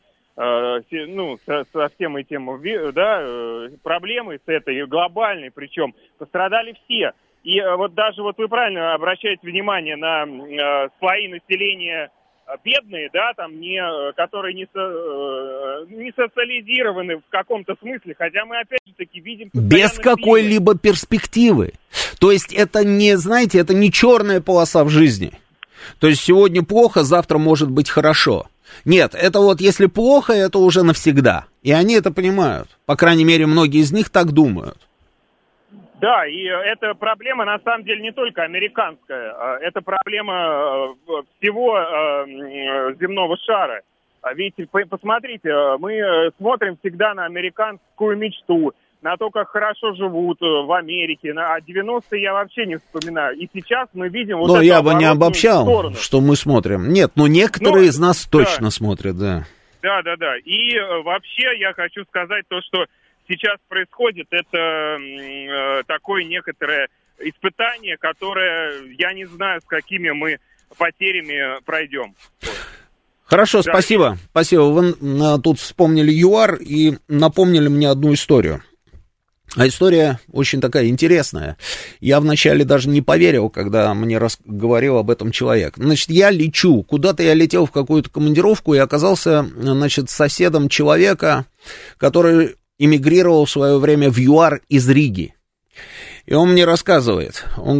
со всем этим, да, проблемой с этой глобальной, причем пострадали все. И вот даже вот вы правильно обращаете внимание на слои населения бедные, да, там которые не социализированы в каком-то смысле, хотя мы опять же таки видим... Без какой-либо перспективы. То есть это не, знаете, это не черная полоса в жизни. То есть сегодня плохо, завтра может быть хорошо. Нет, это вот если плохо, это уже навсегда. И они это понимают. По крайней мере, многие из них так думают. Да, и эта проблема на самом деле не только американская. Это проблема всего земного шара. Ведь посмотрите, мы смотрим всегда на американскую мечту, на то, как хорошо живут в Америке. А 90-е я вообще не вспоминаю. И сейчас мы видим вот эту я бы не обобщал, сторону. Что мы смотрим. Нет, но некоторые из нас точно смотрят, да. Да. И вообще я хочу сказать то, что сейчас происходит, это такое некоторое испытание, которое, я не знаю, с какими мы потерями пройдем. Хорошо, да. Спасибо. Вы тут вспомнили ЮАР и напомнили мне одну историю. А история очень такая интересная. Я вначале даже не поверил, когда мне говорил об этом человек. Значит, я летел в какую-то командировку и оказался, значит, соседом человека, который эмигрировал в свое время в ЮАР из Риги. И он мне рассказывает, он говорит,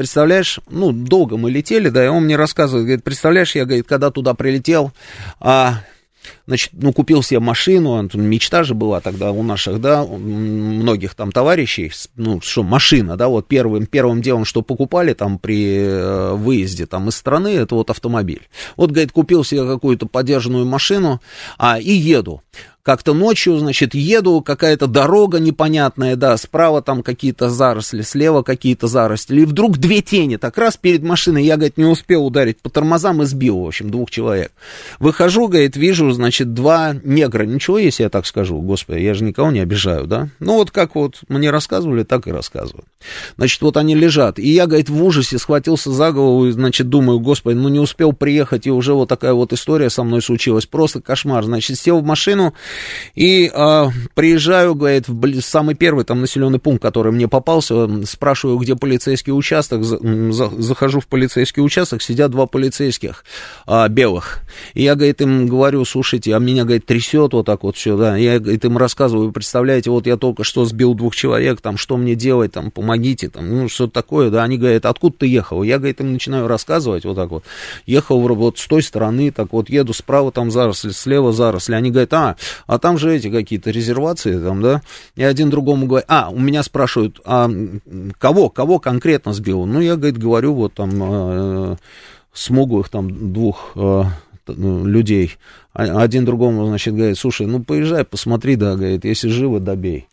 представляешь, ну, долго мы летели, да, и он мне рассказывает, говорит, представляешь, я, говорит, когда туда прилетел, значит, ну, купил себе машину, мечта же была тогда у наших, да, у многих там товарищей, ну, что, машина, да, вот первым делом, что покупали там при выезде там из страны, это вот автомобиль. Вот, говорит, купил себе какую-то подержанную машину, и еду. Как-то ночью, значит, еду, какая-то дорога непонятная, да, справа там какие-то заросли, слева какие-то заросли, и вдруг две тени, так раз перед машиной, я, говорит, не успел ударить по тормозам и сбил, в общем, 2 человек. Выхожу, говорит, вижу, значит, 2 негра, ничего, если я так скажу, господи, я же никого не обижаю, да, ну вот как вот мне рассказывали, так и рассказываю. Значит, вот они лежат, и я, говорит, в ужасе схватился за голову, и, значит, думаю, господи, ну не успел приехать, и уже вот такая вот история со мной случилась, просто кошмар, значит, сел в машину, и приезжаю, говорит, в самый первый там населенный пункт, который мне попался, спрашиваю, где полицейский участок, захожу в полицейский участок, сидят 2 полицейских белых, и я, говорит, им говорю, слушайте, меня, говорит, трясет вот так вот все, да, я, говорит, им рассказываю, представляете, вот я только что сбил 2 человек, там, что мне делать, там, помогите, там, ну, что-то такое, да, они говорят, откуда ты ехал? Я, говорит, им начинаю рассказывать вот так вот, ехал вот с той стороны, так вот, еду справа там заросли, слева заросли, они говорят, а там же эти какие-то резервации, там, да, и один другому говорит, у меня спрашивают, кого конкретно сбил? Ну, я, говорит, говорю, вот там, смуглых там 2 людей, один другому, значит, говорит, слушай, ну, поезжай, посмотри, да, говорит, если живы, добей.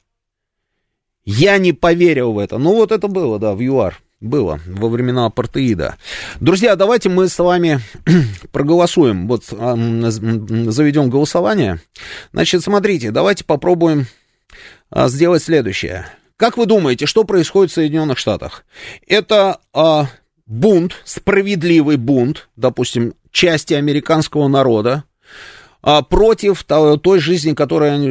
Я не поверил в это, ну, вот это было, да, в ЮАР. Было во времена апартеида. Друзья, давайте мы с вами проголосуем. Вот заведем голосование. Значит, смотрите, давайте попробуем сделать следующее. Как вы думаете, что происходит в Соединенных Штатах? Это бунт, справедливый бунт, допустим, части американского народа против той жизни, которой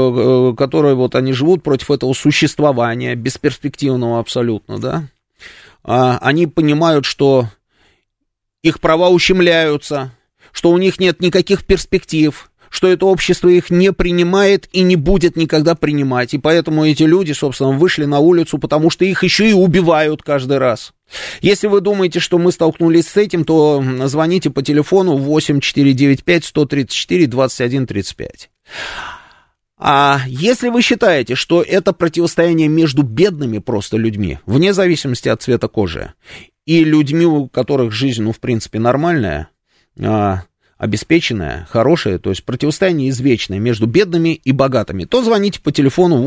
вот они живут, против этого существования, бесперспективного абсолютно, да? Они понимают, что их права ущемляются, что у них нет никаких перспектив, что это общество их не принимает и не будет никогда принимать. И поэтому эти люди, собственно, вышли на улицу, потому что их еще и убивают каждый раз. Если вы думаете, что мы столкнулись с этим, то звоните по телефону 8-495-134-21-35. А если вы считаете, что это противостояние между бедными просто людьми, вне зависимости от цвета кожи, и людьми, у которых жизнь, ну, в принципе, нормальная, обеспеченная, хорошая, то есть противостояние извечное между бедными и богатыми, то звоните по телефону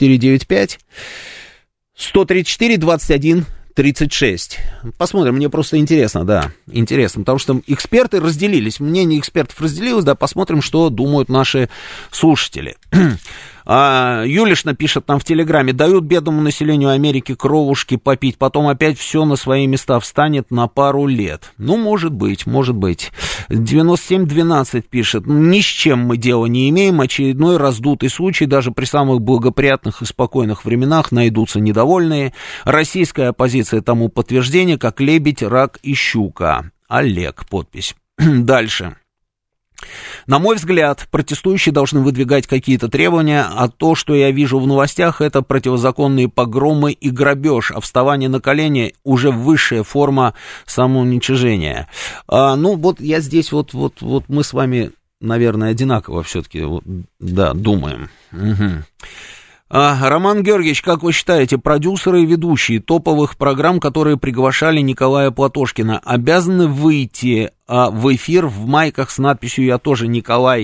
8-495-134-21-36. Посмотрим, мне просто интересно, да, интересно, потому что эксперты разделились, мнение экспертов разделилось, да, посмотрим, что думают наши слушатели. Юлишна пишет нам в Телеграме, дают бедному населению Америки кровушки попить, потом опять все на свои места встанет на пару лет. Ну, может быть, может быть. 9712 пишет, ни с чем мы дела не имеем, очередной раздутый случай, даже при самых благоприятных и спокойных временах найдутся недовольные. Российская оппозиция тому подтверждение, как лебедь, рак и щука. Олег, подпись. Дальше. На мой взгляд, протестующие должны выдвигать какие-то требования, а то, что я вижу в новостях, это противозаконные погромы и грабеж, а вставание на колени уже высшая форма самоуничижения. Ну, вот я здесь, вот мы с вами, наверное, одинаково все-таки, да, думаем. Угу. Роман Георгиевич, как вы считаете, продюсеры и ведущие топовых программ, которые приглашали Николая Платошкина, обязаны выйти в эфир в майках с надписью «Я тоже Николай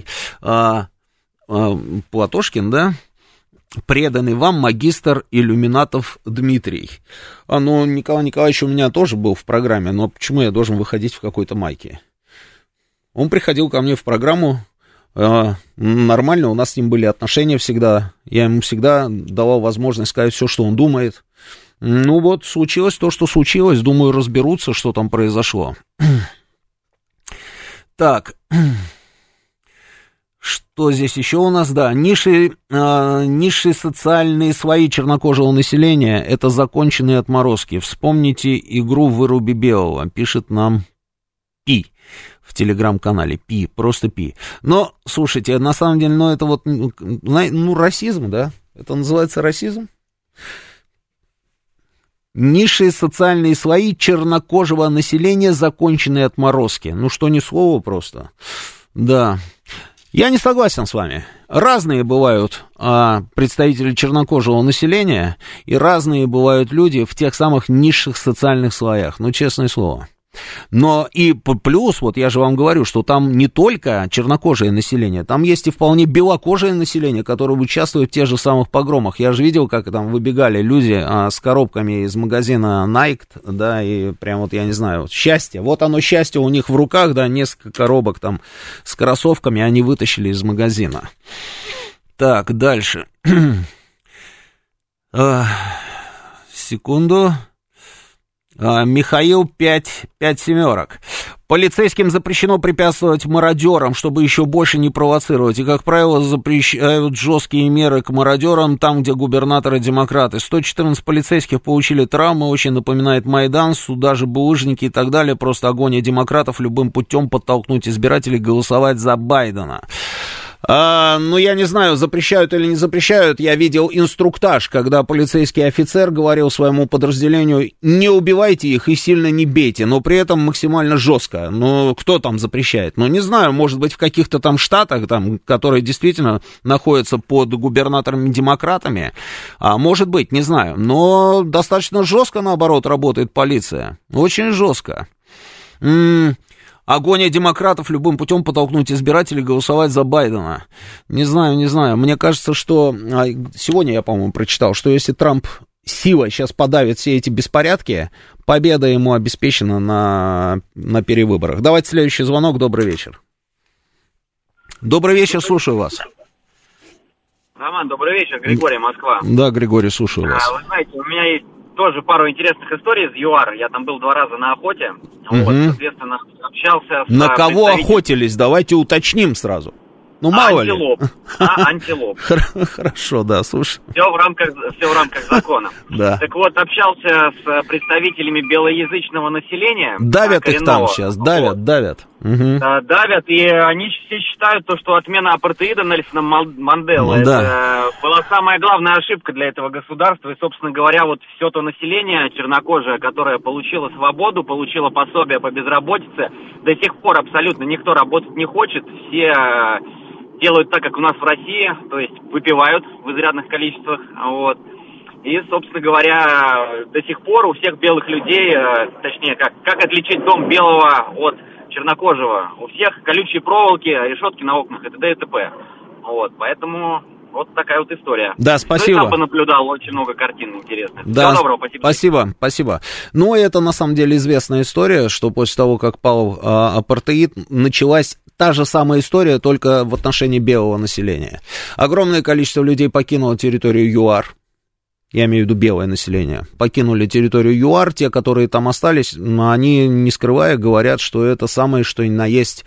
Платошкин», да? Преданный вам магистр иллюминатов Дмитрий. Ну, Николай Николаевич у меня тоже был в программе, но почему я должен выходить в какой-то майке? Он приходил ко мне в программу, нормально, у нас с ним были отношения всегда, я ему всегда давал возможность сказать все, что он думает. Ну вот, случилось то, что случилось, думаю, разберутся, что там произошло. Так, что здесь еще у нас, да, низшие социальные слои чернокожего населения, это законченные отморозки. Вспомните игру «Выруби белого», пишет нам Пи. В телеграм-канале Пи, просто Пи. Но, слушайте, на самом деле, ну, это вот, ну, расизм, да? Это называется расизм? Низшие социальные слои чернокожего населения, законченные отморозки. Ну, что ни слова просто. Да. Я не согласен с вами. Разные бывают представители чернокожего населения, и разные бывают люди в тех самых низших социальных слоях. Ну, честное слово. Но и плюс, вот я же вам говорю, что там не только чернокожее население, там есть и вполне белокожее население, которое участвует в тех же самых погромах. Я же видел, как там выбегали люди с коробками из магазина Nike, да, и прям вот, я не знаю, вот счастье, вот оно счастье у них в руках, да, несколько коробок там с кроссовками они вытащили из магазина. Так, дальше. Секунду. Михаил 5 семерок. Полицейским запрещено препятствовать мародерам, чтобы еще больше не провоцировать. И, как правило, запрещают жесткие меры к мародерам там, где губернаторы демократы. 114 полицейских получили травмы, очень напоминает Майдан, сюда же булыжники и так далее. Просто агония демократов любым путем подтолкнуть избирателей голосовать за Байдена. Ну, я не знаю, запрещают или не запрещают. Я видел инструктаж, когда полицейский офицер говорил своему подразделению: не убивайте их и сильно не бейте, но при этом максимально жестко. Ну, кто там запрещает? Ну, не знаю, может быть, в каких-то там штатах, там, которые действительно находятся под губернаторами-демократами, может быть, не знаю. Но достаточно жестко, наоборот, работает полиция. Очень жестко. Агония демократов любым путем подтолкнуть избирателей голосовать за Байдена. Не знаю. Мне кажется, что... Сегодня я, по-моему, прочитал, что если Трамп силой сейчас подавит все эти беспорядки, победа ему обеспечена на перевыборах. Давайте следующий звонок. Добрый вечер. Добрый вечер, слушаю вас. Роман, добрый вечер. Григорий, Москва. Да, Григорий, слушаю вас. Вы знаете, у меня есть тоже пару интересных историй из ЮАР. Я там был 2 раза на охоте. Вот, соответственно, общался с... На кого охотились? Давайте уточним сразу. Ну, мало антилоп. ли. Антилоп. Хорошо, да, слушай. Все в рамках закона. Да. Так вот, общался с представителями белоязычного населения. Давят их там сейчас, давят. Давят, и они все считают, что отмена апартеида Нельсона Манделы, это была самая главная ошибка для этого государства. И, собственно говоря, вот все то население чернокожее, которое получило свободу, получило пособие по безработице, до сих пор абсолютно никто работать не хочет. Все делают так, как у нас в России, то есть выпивают в изрядных количествах, вот. И, собственно говоря, до сих пор у всех белых людей, точнее, как отличить дом белого от чернокожего? У всех колючие проволоки, решетки на окнах и т.д. и т.п. Вот, поэтому вот такая вот история. Да, спасибо. Ну, и сам понаблюдал очень много картин интересных. Да, всего доброго, спасибо. Ну, это на самом деле известная история, что после того, как пал апартеид, началась та же самая история, только в отношении белого населения. Огромное количество людей покинуло территорию ЮАР. Я имею в виду белое население. Покинули территорию ЮАР. Те, которые там остались, они, не скрывая, говорят, что это самое, что ни на есть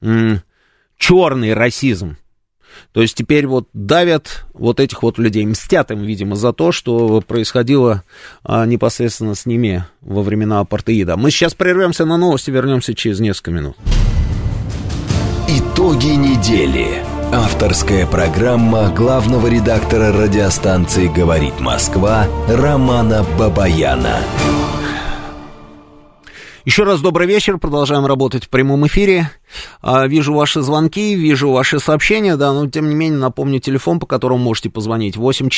черный расизм. То есть теперь вот давят вот этих вот людей, мстят им, видимо, за то, что происходило непосредственно с ними во времена апартеида. Мы сейчас прервемся на новости, вернемся через несколько минут. Итоги недели. Авторская программа главного редактора радиостанции «Говорит Москва» Романа Бабаяна. Еще раз добрый вечер, продолжаем работать в прямом эфире. Вижу ваши звонки, вижу ваши сообщения, да, но тем не менее напомню телефон, по которому можете позвонить.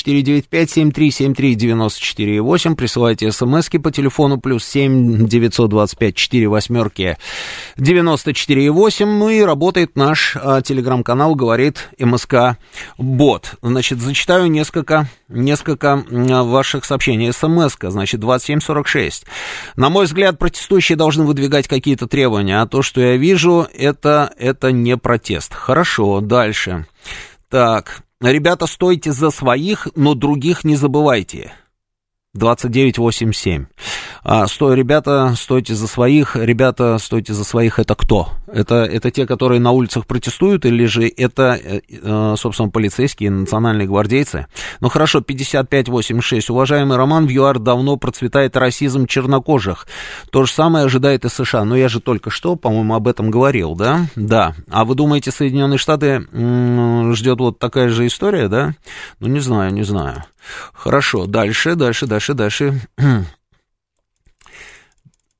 8495-7373-94-8, присылайте смски по телефону +7 925 4 8 94-8, ну и работает наш телеграм-канал «Говорит МСК Бот». Значит, зачитаю несколько ваших сообщений. СМС-ка, значит, 2746. На мой взгляд, протестующие должны выдвигать какие-то требования, а то, что я вижу, это не протест. Хорошо, дальше. Так, ребята, стойте за своих, но других не забывайте. 2987. Ребята, стойте за своих. Ребята, стойте за своих. Это кто? Это те, которые на улицах протестуют, или же это, собственно, полицейские, национальные гвардейцы? Ну хорошо, 5586. Уважаемый Роман, в ЮАР давно процветает расизм чернокожих. То же самое ожидает и США. Но я же только что, по-моему, об этом говорил, да? Да. А вы думаете, Соединенные Штаты ждет вот такая же история, да? Ну, не знаю. Хорошо, дальше.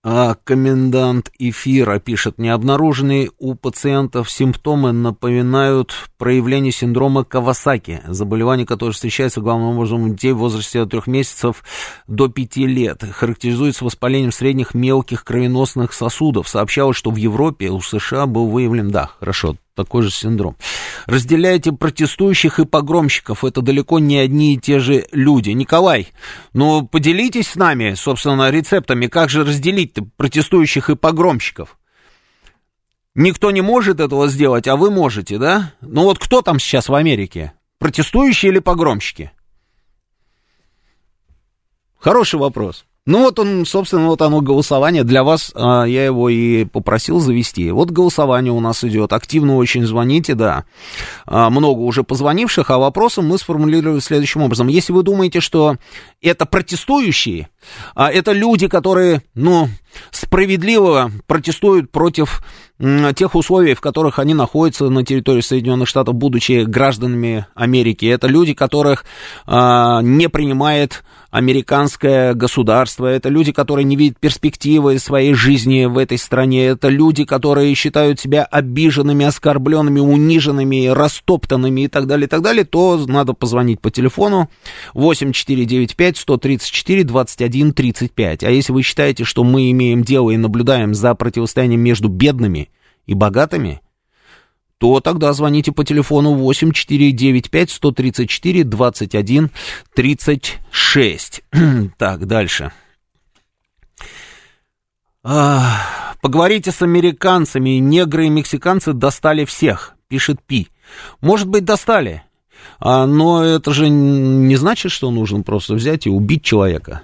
Комендант эфира пишет, необнаруженные у пациентов симптомы напоминают проявление синдрома Кавасаки, заболевание, которое встречается главным образом у детей в возрасте от 3 месяцев до 5 лет. Характеризуется воспалением средних мелких кровеносных сосудов. Сообщалось, что в Европе, у США был выявлен, да, хорошо, такой же синдром. Разделяйте протестующих и погромщиков. Это далеко не одни и те же люди. Николай, ну поделитесь с нами, собственно, рецептами, как же разделить-то протестующих и погромщиков. Никто не может этого сделать, а вы можете, да? Ну вот кто там сейчас в Америке? Протестующие или погромщики? Хороший вопрос. Ну вот он, собственно, вот оно голосование. Для вас я его и попросил завести. Вот голосование у нас идет. Активно очень звоните, да. Много уже позвонивших, а вопросы мы сформулировали следующим образом. Если вы думаете, что это протестующие, это люди, которые, ну, справедливо протестуют против тех условий, в которых они находятся на территории Соединенных Штатов, будучи гражданами Америки. Это люди, которых не принимает американское государство. Это люди, которые не видят перспективы своей жизни в этой стране. Это люди, которые считают себя обиженными, оскорбленными, униженными, растоптанными и так далее, то надо позвонить по телефону 8495-134-21-35. А если вы считаете, что мы имеем дело и наблюдаем за противостоянием между бедными и богатыми, то тогда звоните по телефону 8495-134-21-36. Так, дальше. Поговорите с американцами, негры и мексиканцы достали всех, пишет Пи. Может быть, достали, но это же не значит, что нужно просто взять и убить человека.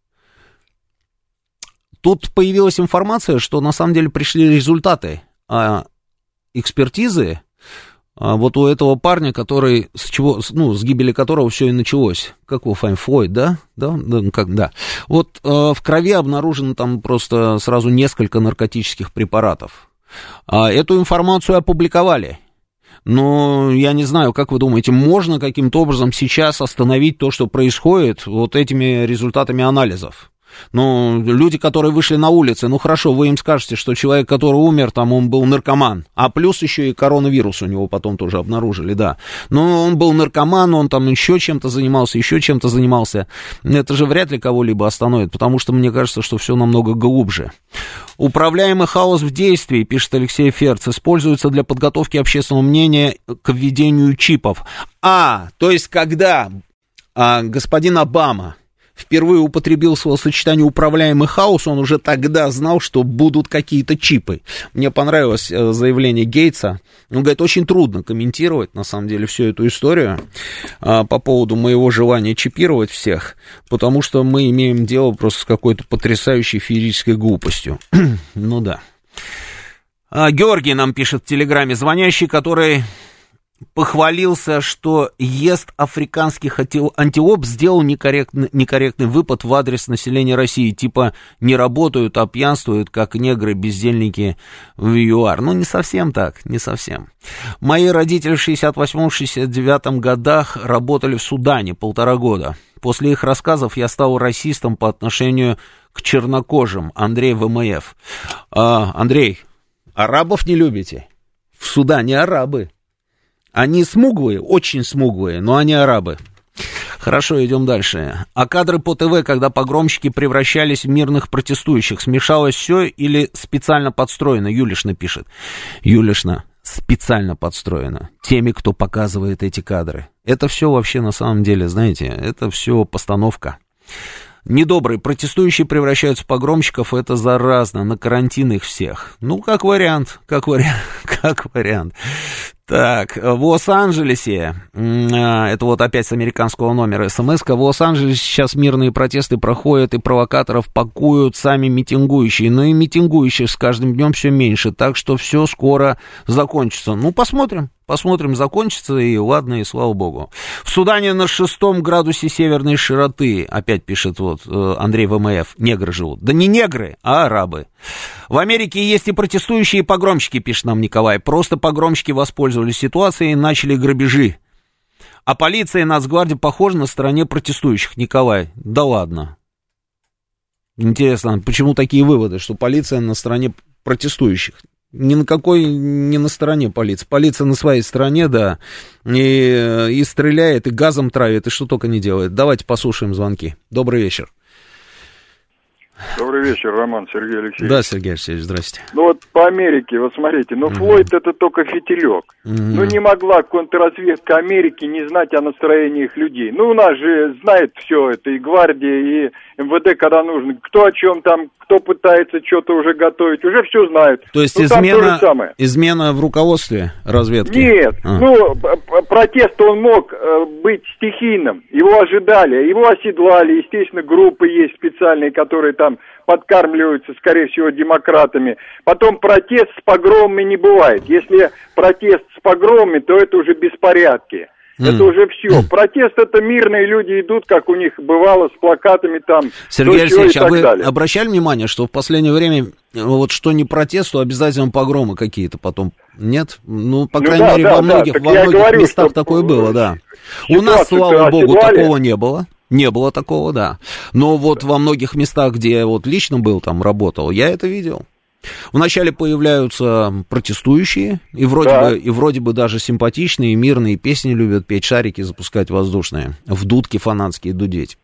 Тут появилась информация, что на самом деле пришли результаты экспертизы вот у этого парня, который, с гибели которого все и началось. Как его фамилия? Флойд, да? Да. Вот в крови обнаружено там просто сразу несколько наркотических препаратов. Эту информацию опубликовали. Но я не знаю, как вы думаете, можно каким-то образом сейчас остановить то, что происходит вот этими результатами анализов? Ну, люди, которые вышли на улицы, ну, хорошо, вы им скажете, что человек, который умер, там, он был наркоман, а плюс еще и коронавирус у него потом тоже обнаружили, да. Но он был наркоман, он там еще чем-то занимался. Это же вряд ли кого-либо остановит, потому что мне кажется, что все намного глубже. Управляемый хаос в действии, пишет Алексей Ферц, используется для подготовки общественного мнения к введению чипов. То есть, когда господин Обама впервые употребил словосочетание «управляемый хаос», он уже тогда знал, что будут какие-то чипы. Мне понравилось заявление Гейтса. Он говорит, очень трудно комментировать, на самом деле, всю эту историю по поводу моего желания чипировать всех, потому что мы имеем дело просто с какой-то потрясающей феерической глупостью. Ну да. Георгий нам пишет в Телеграме, звонящий, который похвалился, что ест африканских антилоп, сделал некорректный выпад в адрес населения России, типа не работают, а пьянствуют, как негры-бездельники в ЮАР. Ну, не совсем так, не совсем. Мои родители в 68-69 годах работали в Судане 1,5 года. После их рассказов я стал расистом по отношению к чернокожим. Андрей ВМФ. Андрей, арабов не любите? В Судане арабы. Они смуглые, очень смуглые, но они арабы. Хорошо, идем дальше. А кадры по ТВ, когда погромщики превращались в мирных протестующих, смешалось все или специально подстроено? Юлишна пишет. Юлишна, специально подстроено. Теми, кто показывает эти кадры. Это все вообще на самом деле, знаете, это все постановка. Недобрые протестующие превращаются в погромщиков, это заразно, на карантин их всех. Ну, как вариант. Так, в Лос-Анджелесе, это вот опять с американского номера смс-ка, в Лос-Анджелесе сейчас мирные протесты проходят, и провокаторов пакуют сами митингующие, но и митингующих с каждым днем все меньше, так что все скоро закончится. Ну, посмотрим, закончится, и ладно, и слава богу. В Судане на 6 градусе северной широты, опять пишет вот Андрей ВМФ, негры живут. Да не негры, а арабы. В Америке есть и протестующие, и погромщики, пишет нам Николай. Просто погромщики воспользовались ситуацией и начали грабежи. А полиция и Нацгвардия, похожи, на стороне протестующих. Николай, да ладно. Интересно, почему такие выводы, что полиция на стороне протестующих? Ни на стороне полиции. Полиция на своей стороне, да, и стреляет, и газом травит, и что только не делает. Давайте послушаем звонки. Добрый вечер. Добрый вечер, Роман, Сергей Алексеевич. Да, Сергей Алексеевич, здрасте. Ну вот по Америке, вот смотрите, Флойд это только фитилек. Ну не могла контрразведка Америки не знать о настроениях людей. Ну у нас же знает все это, и гвардия, и МВД, когда нужно. Кто о чем там, кто пытается что-то уже готовить, уже все знают. То есть измена в руководстве разведки? Нет, протест он мог быть стихийным, его ожидали, его оседлали, естественно, группы есть специальные, которые там подкармливаются, скорее всего, демократами. Потом протест с погромами не бывает. Если протест с погромами, то это уже беспорядки. Это уже все. Протест — это мирные люди идут, как у них бывало, с плакатами там. Сергей Алексеевич, а вы обращали внимание, что в последнее время, вот что не протест, то обязательно погромы какие-то потом? Нет? Ну, по крайней мере, во многих местах такое было, да. У нас, слава богу, такого не было. Не было такого, да. Но вот во многих местах, где я вот лично был, там работал, я это видел. Вначале появляются протестующие, и вроде бы даже симпатичные, мирные, песни любят петь, шарики запускать воздушные, в дудки фанатские дудеть,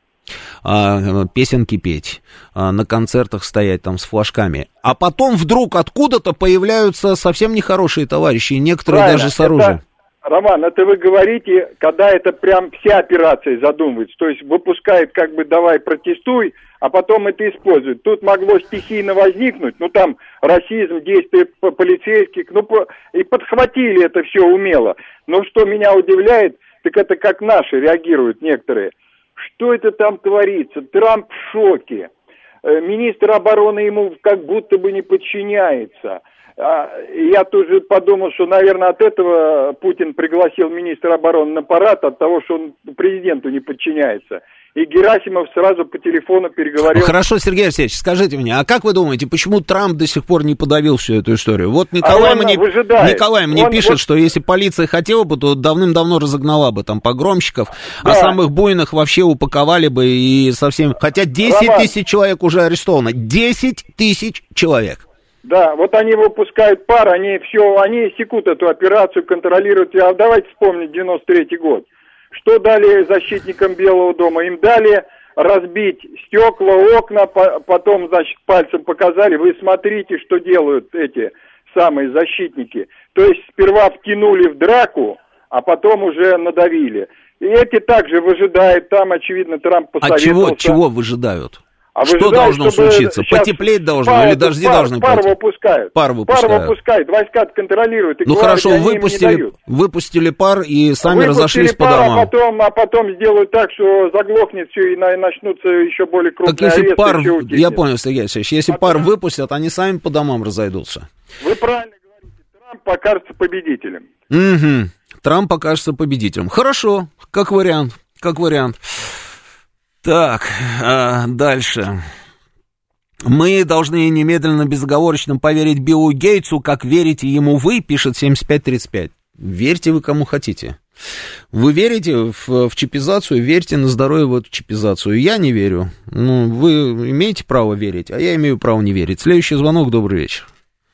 песенки петь, на концертах стоять там с флажками. А потом вдруг откуда-то появляются совсем нехорошие товарищи, и некоторые даже с оружием. Роман, это вы говорите, когда это прям вся операция задумывается, то есть выпускает как бы давай протестуй, а потом это используют. Тут могло стихийно возникнуть, ну там расизм, действия полицейских, и подхватили это все умело. Но что меня удивляет, так это как наши реагируют некоторые. Что это там творится? Трамп в шоке. Министр обороны ему как будто бы не подчиняется. Я тоже подумал, что, наверное, от этого Путин пригласил министра обороны на парад, от того, что он президенту не подчиняется. И Герасимов сразу по телефону переговорил. Хорошо, Сергей Алексеевич, скажите мне, а как вы думаете, почему Трамп до сих пор не подавил всю эту историю? Вот Николай мне пишет, что если полиция хотела бы, то давным-давно разогнала бы там погромщиков, а самых буйных вообще упаковали бы и совсем... Хотя 10 тысяч человек уже арестовано. 10 тысяч человек. Да, вот они выпускают пар, они секут эту операцию, контролируют. А давайте вспомним 93-й год. Что дали защитникам Белого дома? Им дали разбить стекла, окна, потом, значит, пальцем показали. Вы смотрите, что делают эти самые защитники. То есть сперва втянули в драку, а потом уже надавили. И эти также выжидают, там, очевидно, Трамп посоветовался. А чего выжидают? Что должно случиться? Потеплеть должно или дожди должны пойти? Пар выпускают. Войска контролируют. Ну хорошо, выпустили пар и сами разошлись по домам. А потом сделают так, что заглохнет все и начнутся еще более крупные аресты. Так если пар, я понял, Сергей Алексеевич, если пар выпустят, они сами по домам разойдутся. Вы правильно говорите, Трамп покажется победителем. Угу, Трамп покажется победителем. Хорошо, как вариант. Так, дальше. Мы должны немедленно, безоговорочно поверить Биллу Гейтсу, как верите ему вы, пишет 7535. Верьте вы кому хотите. Вы верите в чипизацию, верьте на здоровье в эту чипизацию. Я не верю. Ну, вы имеете право верить, а я имею право не верить. Следующий звонок, добрый вечер.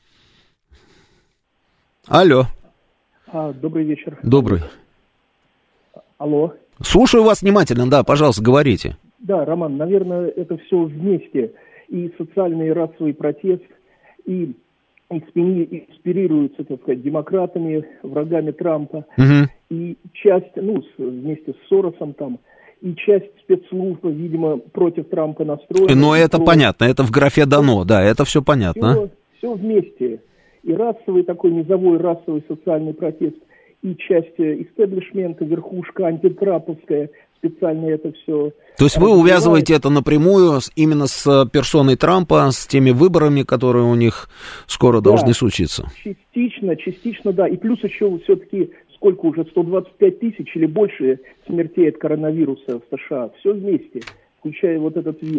Алло. Добрый вечер. Добрый. Алло. Слушаю вас внимательно, да, пожалуйста, говорите. Да, Роман, наверное, это все вместе. И социальный, и расовый протест, и инспирируются, так сказать, демократами, врагами Трампа. Угу. И часть, вместе с Соросом там, и часть спецслужб, видимо, против Трампа настроена. Но это понятно, это в графе дано, да, это все понятно. Все вместе. И расовый такой низовой расовый социальный протест, и часть истеблишмента, верхушка антитрамповская, специально это все... То есть вы увязываете это напрямую именно с персоной Трампа, с теми выборами, которые у них скоро должны случиться? Частично, да. И плюс еще все-таки сколько уже, 125 тысяч или больше смертей от коронавируса в США. Все вместе, включая вот этот вирус.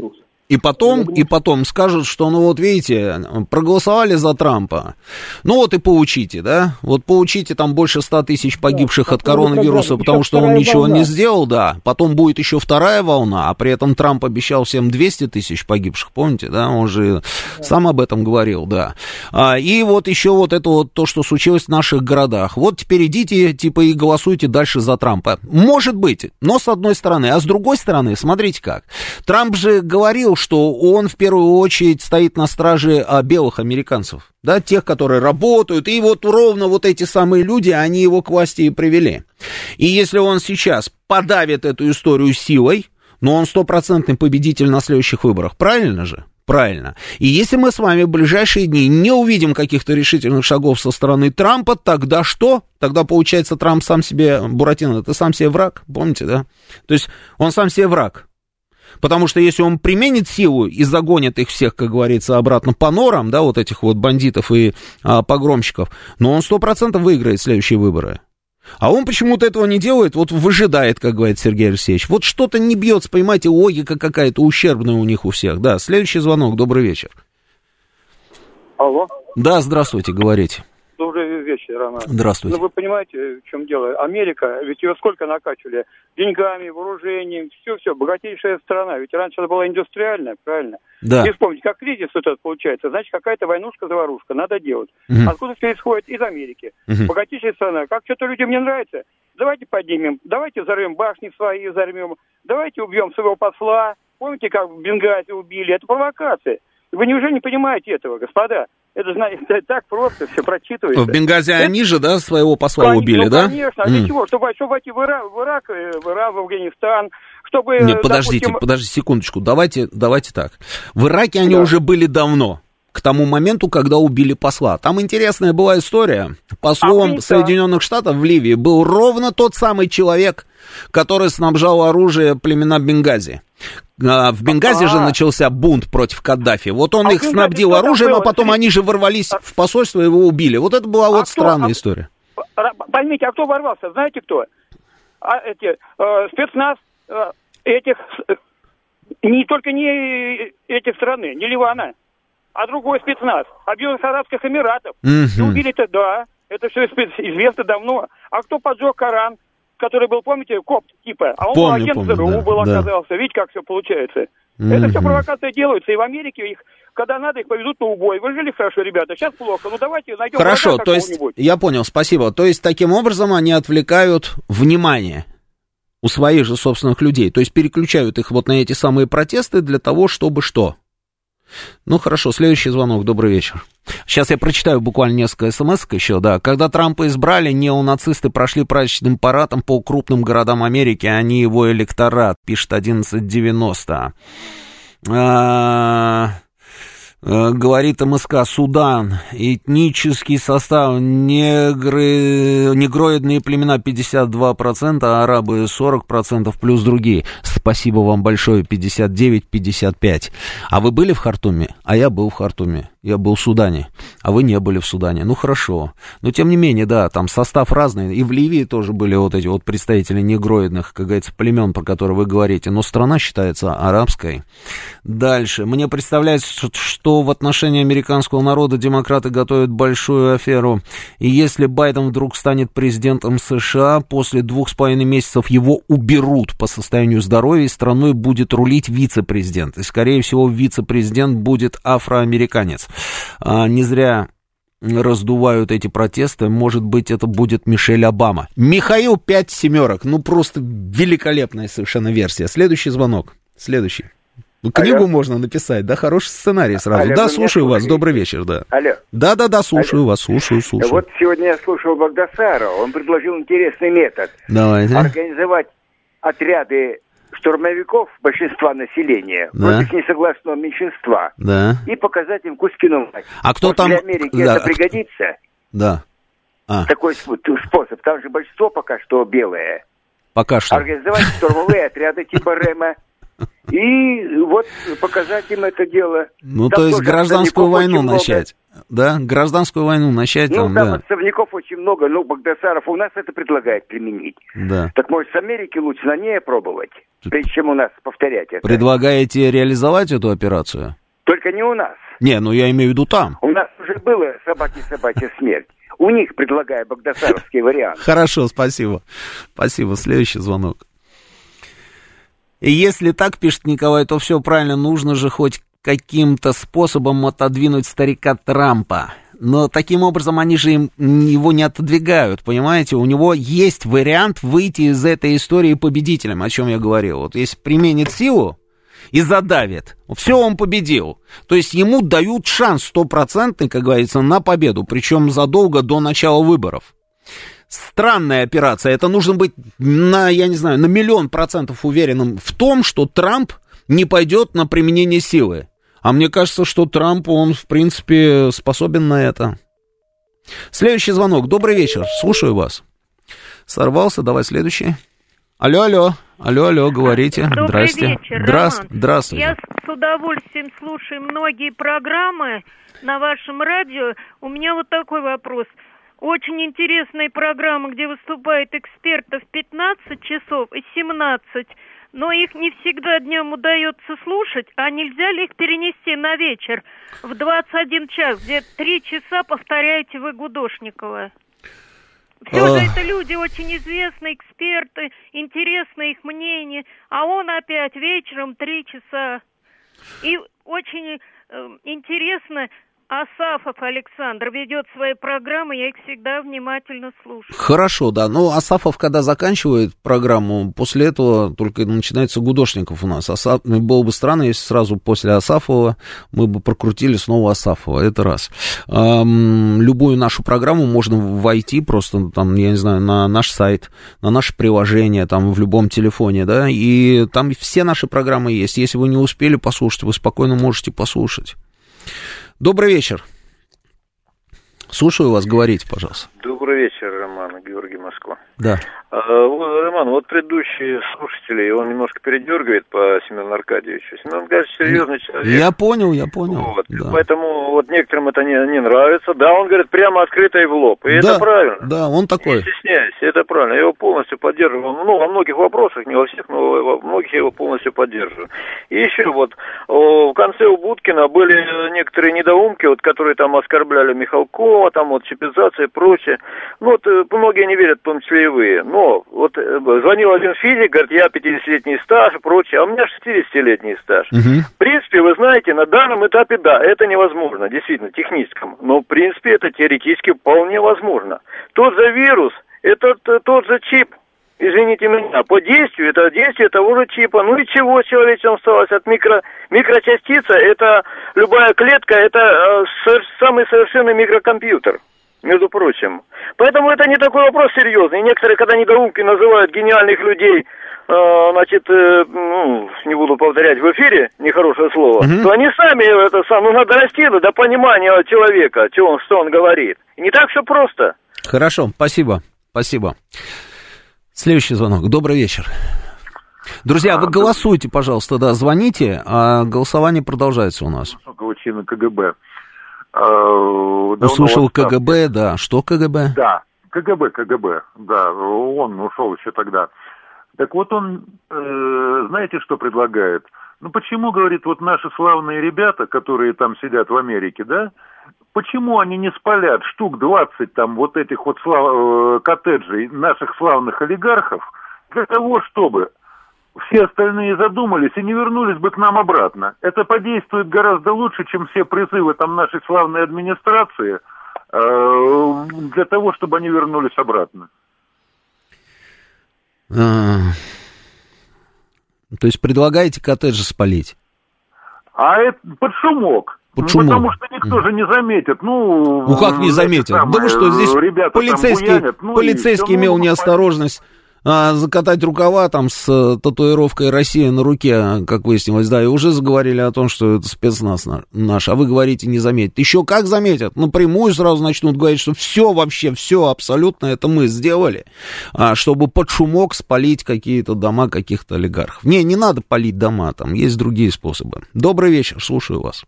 И потом скажут, что, ну вот видите, проголосовали за Трампа, ну вот и поучите, да, вот поучите, там больше 100 тысяч погибших от коронавируса, потому что он ничего не сделал, да, потом будет еще вторая волна, а при этом Трамп обещал всем 200 тысяч погибших, помните, да, он же сам об этом говорил, да, и вот еще вот это вот то, что случилось в наших городах, вот теперь идите, типа, и голосуйте дальше за Трампа, может быть, но с одной стороны, а с другой стороны, смотрите как, Трамп же говорил, что он в первую очередь стоит на страже белых американцев, да, тех, которые работают, и вот ровно вот эти самые люди, они его к власти и привели. И если он сейчас подавит эту историю силой, ну, он 100% победитель на следующих выборах, правильно же? Правильно. И если мы с вами в ближайшие дни не увидим каких-то решительных шагов со стороны Трампа, тогда что? Тогда, получается, Трамп сам себе, Буратино, ты сам себе враг, помните, да? То есть он сам себе враг. Потому что если он применит силу и загонит их всех, как говорится, обратно по норам, да, вот этих вот бандитов и погромщиков, но он 100% выиграет следующие выборы. А он почему-то этого не делает, вот выжидает, как говорит Сергей Алексеевич. Вот что-то не бьется, понимаете, логика какая-то ущербная у них у всех. Да, следующий звонок, добрый вечер. Алло. Да, здравствуйте, говорите. Добрый вечер, Роман. Здравствуйте. Ну, вы понимаете, в чем дело? Америка, ведь ее сколько накачивали? Деньгами, вооружением, все, богатейшая страна. Ведь раньше она была индустриальная, правильно? Да. И вспомните, как кризис этот получается. Значит, какая-то войнушка-заварушка, надо делать. Откуда происходит? Из Америки. Богатейшая страна. Как что-то людям не нравится? Давайте поднимем, давайте взорвем башни свои, взорвем, давайте убьем своего посла. Помните, как в Бенгази убили? Это провокация. Вы неужели не понимаете этого, господа? Это, знаете, так просто все прочитывается. В Бенгази они же, да, своего посла убили, да? Конечно, а для чего? Чтобы войти в Ирак, в Афганистан, чтобы... Нет, подождите секундочку, давайте так. В Ираке они уже были давно, к тому моменту, когда убили посла. Там интересная была история. Послом Соединенных Штатов в Ливии был ровно тот самый человек, который снабжал оружие племена Бенгази. В Бенгази же начался бунт против Каддафи. Вот он их снабдил оружием, а потом они же ворвались в посольство и его убили. Вот это была вот странная история. Поймите, а кто ворвался? Знаете кто? Спецназ этих... Только не этих страны, не Ливана, а другой спецназ. Объединенных Арабских Эмиратов. И убили-то, да. Это все известно давно. А кто поджег Коран? Который был, помните, копт типа, а он был агент ЦРУ был, оказался. Видите, как все получается. Это все провокации делаются, и в Америке их, когда надо, их повезут на убой. Вы жили хорошо, ребята, сейчас плохо, ну давайте найдем врага какого-нибудь. Хорошо, то есть, я понял, спасибо. То есть, таким образом они отвлекают внимание у своих же собственных людей, то есть переключают их вот на эти самые протесты для того, чтобы что? Ну, хорошо, следующий звонок, добрый вечер. Сейчас я прочитаю буквально несколько смс-ок еще, да. Когда Трампа избрали, неонацисты прошли праздничным парадом по крупным городам Америки, они его электорат, пишет 1190. Говорит МСК, Судан, этнический состав, негроидные племена 52%, а арабы 40%, плюс другие. Спасибо вам большое, 59-55. А вы были в Хартуме? А я был в Хартуме. Я был в Судане, а вы не были в Судане. Ну, хорошо. Но, тем не менее, да, там состав разный. И в Ливии тоже были вот эти вот представители негроидных, как говорится, племен, про которые вы говорите. Но страна считается арабской. Дальше. Мне представляется, что в отношении американского народа демократы готовят большую аферу. И если Байден вдруг станет президентом США, после 2,5 месяцев его уберут по состоянию здоровья, и страной будет рулить вице-президент. И, скорее всего, вице-президент будет афроамериканец. Не зря раздувают эти протесты. Может быть, это будет Мишель Обама. Михаил 5 семерок. Ну, просто великолепная совершенно версия. Следующий звонок. Следующий. Книгу можно написать, да? Хороший сценарий сразу. Алло, да, слушаю вас. Добрый вечер, да. Алло. Да, слушаю вас. Слушаю. Вот сегодня я слушал Багдасарова. Он предложил интересный метод. Давайте. Организовать отряды штурмовиков большинства населения против несогласного меньшинства и показать им кускину мать. А кто там... Для Америки это пригодится? Да. Такой способ. Там же большинство пока что белое. Пока что. Организовать штурмовые отряды типа РЭМа И вот показать им это дело. Ну, там то есть гражданскую войну начать. Да, гражданскую войну начать. Ну, там отставников очень много, но Багдасаров у нас это предлагает применить. Да. Так, может, с Америки лучше на ней пробовать, прежде чем у нас повторять это. Предлагаете реализовать эту операцию? Только не у нас. Не, ну я имею в виду там. У нас уже было собачья смерть. У них предлагаю багдасаровский вариант. Хорошо, спасибо. Спасибо. Следующий звонок. И если так, пишет Николай, то все правильно, нужно же хоть каким-то способом отодвинуть старика Трампа. Но таким образом они же его не отодвигают, понимаете? У него есть вариант выйти из этой истории победителем, о чем я говорил. Вот если применит силу и задавит, все, он победил. То есть ему дают шанс стопроцентный, как говорится, на победу, причем задолго до начала выборов. Странная операция. Это нужно быть на 1,000,000% уверенным в том, что Трамп не пойдет на применение силы. А мне кажется, что Трамп, он, в принципе, способен на это. Следующий звонок. Добрый вечер. Слушаю вас. Сорвался. Давай следующий. Алло, говорите. Добрый Здрасте. Вечер, Здравствуйте. Я с удовольствием слушаю многие программы на вашем радио. У меня вот такой вопрос. Очень интересные программы, где выступают эксперты в 15 часов и 17, но их не всегда днем удается слушать, а нельзя ли их перенести на вечер в 21 час, где 3 часа повторяете вы Гудошникова? Все же это люди очень известные, эксперты, интересно их мнение, а он опять вечером 3 часа. И очень интересно... Асафов Александр ведет свои программы, я их всегда внимательно слушаю. Хорошо, да. Но Асафов, когда заканчивает программу, после этого только начинается Гудошников у нас. Было бы странно, если сразу после Асафова мы бы прокрутили снова Асафова. Это раз. Любую нашу программу можно войти просто, там, я не знаю, на наш сайт, на наше приложение, там, в любом телефоне, да, и там все наши программы есть. Если вы не успели послушать, вы спокойно можете послушать. Добрый вечер. Слушаю вас, говорите, пожалуйста. Добрый вечер, Роман, Георгий, Москва. Да. Роман, вот предыдущий слушатель, он немножко передергивает по Семену Аркадьевичу. Семен Аркадьевич серьезный человек. Я понял. Вот. Да. Поэтому вот некоторым это не нравится. Да, он говорит прямо открыто и в лоб. И да, это правильно. Да, он такой. Не стесняйся, это правильно. Я его полностью поддерживаю. Ну, во многих вопросах, не во всех, но во многих я его полностью поддерживаю. И еще вот в конце у Будкина были некоторые недоумки, вот, которые там оскорбляли Михалкова, там вот чипизация и прочее. Ну, вот многие не верят, в том числе и вы. Но вот звонил один физик, говорит, я 50-летний стаж и прочее, а у меня 60-летний стаж. В принципе, вы знаете, на данном этапе, да, это невозможно, действительно, техническом. Но, в принципе, это теоретически вполне возможно. Тот же вирус, это тот же чип. Извините меня, по действию, это действие того же чипа. Ну и чего человечеством осталось от микрочастица? Это любая клетка, это самый совершенный микрокомпьютер, между прочим. Поэтому это не такой вопрос серьезный. Некоторые, когда недоумки называют гениальных людей, не буду повторять в эфире нехорошее слово, то они сами надо расти до понимания человека, что он говорит. И не так все просто. Хорошо, спасибо. Следующий звонок. Добрый вечер. Друзья, вы голосуйте, пожалуйста, да, звоните, а голосование продолжается у нас. Чина КГБ. Услышал КГБ, да. Что КГБ? Да, КГБ, да, он ушел еще тогда. Так вот он, знаете, что предлагает? Ну почему, говорит, вот наши славные ребята, которые там сидят в Америке, да, почему они не спалят штук 20 там вот этих вот коттеджей наших славных олигархов для того, чтобы все остальные задумались и не вернулись бы к нам обратно. Это подействует гораздо лучше, чем все призывы там нашей славной администрации для того, чтобы они вернулись обратно. То есть предлагаете коттеджи спалить? А это под шумок. Потому что никто же не заметит. Ну как не заметит? Да вы что, здесь полицейский имел неосторожность закатать рукава там с татуировкой «Россия» на руке, как выяснилось, да, и уже заговорили о том, что это спецназ наш, а вы говорите, не заметят. Еще как заметят? Напрямую сразу начнут говорить, что все вообще, все абсолютно это мы сделали, чтобы под шумок спалить какие-то дома каких-то олигархов. Не надо палить дома, там есть другие способы. Добрый вечер, слушаю вас.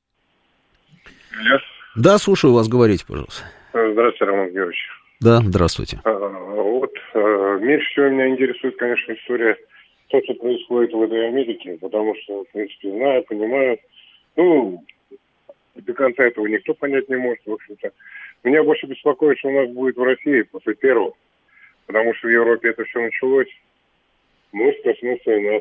Да, слушаю вас, говорите, пожалуйста. Здравствуйте, Роман Георгиевич. Да, здравствуйте. Меньше всего меня интересует, конечно, история, то, что происходит в этой Америке, потому что, в принципе, знаю, понимаю, до конца этого никто понять не может, в общем-то. Меня больше беспокоит, что у нас будет в России после первого, потому что в Европе это все началось, может коснуться и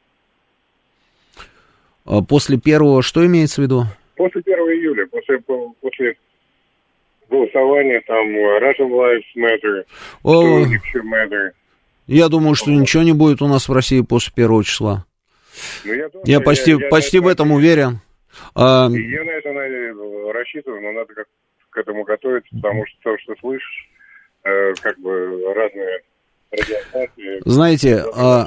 нас. После первого что имеется в виду? После 1 июля, после голосования, там, Russian Lives Matter, Picture Matter. Я думаю, что ничего не будет у нас в России после 1 числа. Я почти в этом уверен. Я на это рассчитываю, но надо к этому готовиться, потому что то, что слышишь, как бы разные радиостанции. Знаете,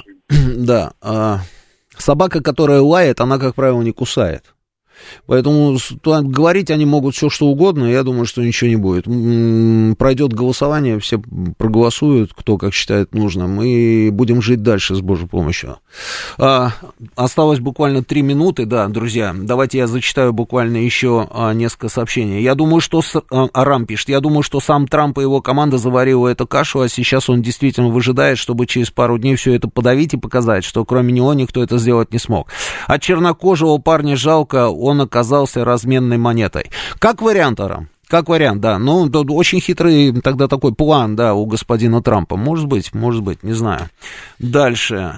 собака, которая лает, она, как правило, не кусает. Поэтому говорить они могут все, что угодно, я думаю, что ничего не будет. Пройдет голосование, все проголосуют, кто как считает нужным, и будем жить дальше с Божьей помощью. Осталось буквально 3 минуты, да, друзья, давайте я зачитаю буквально еще несколько сообщений. Я думаю, что Арам пишет, я думаю, что сам Трамп и его команда заварила эту кашу, а сейчас он действительно выжидает, чтобы через пару дней все это подавить и показать, что кроме него никто это сделать не смог. А чернокожего парня жалко, он оказался разменной монетой. Как вариант, Арам? Как вариант, да. Ну, очень хитрый тогда такой план, да, у господина Трампа. Может быть, не знаю. Дальше.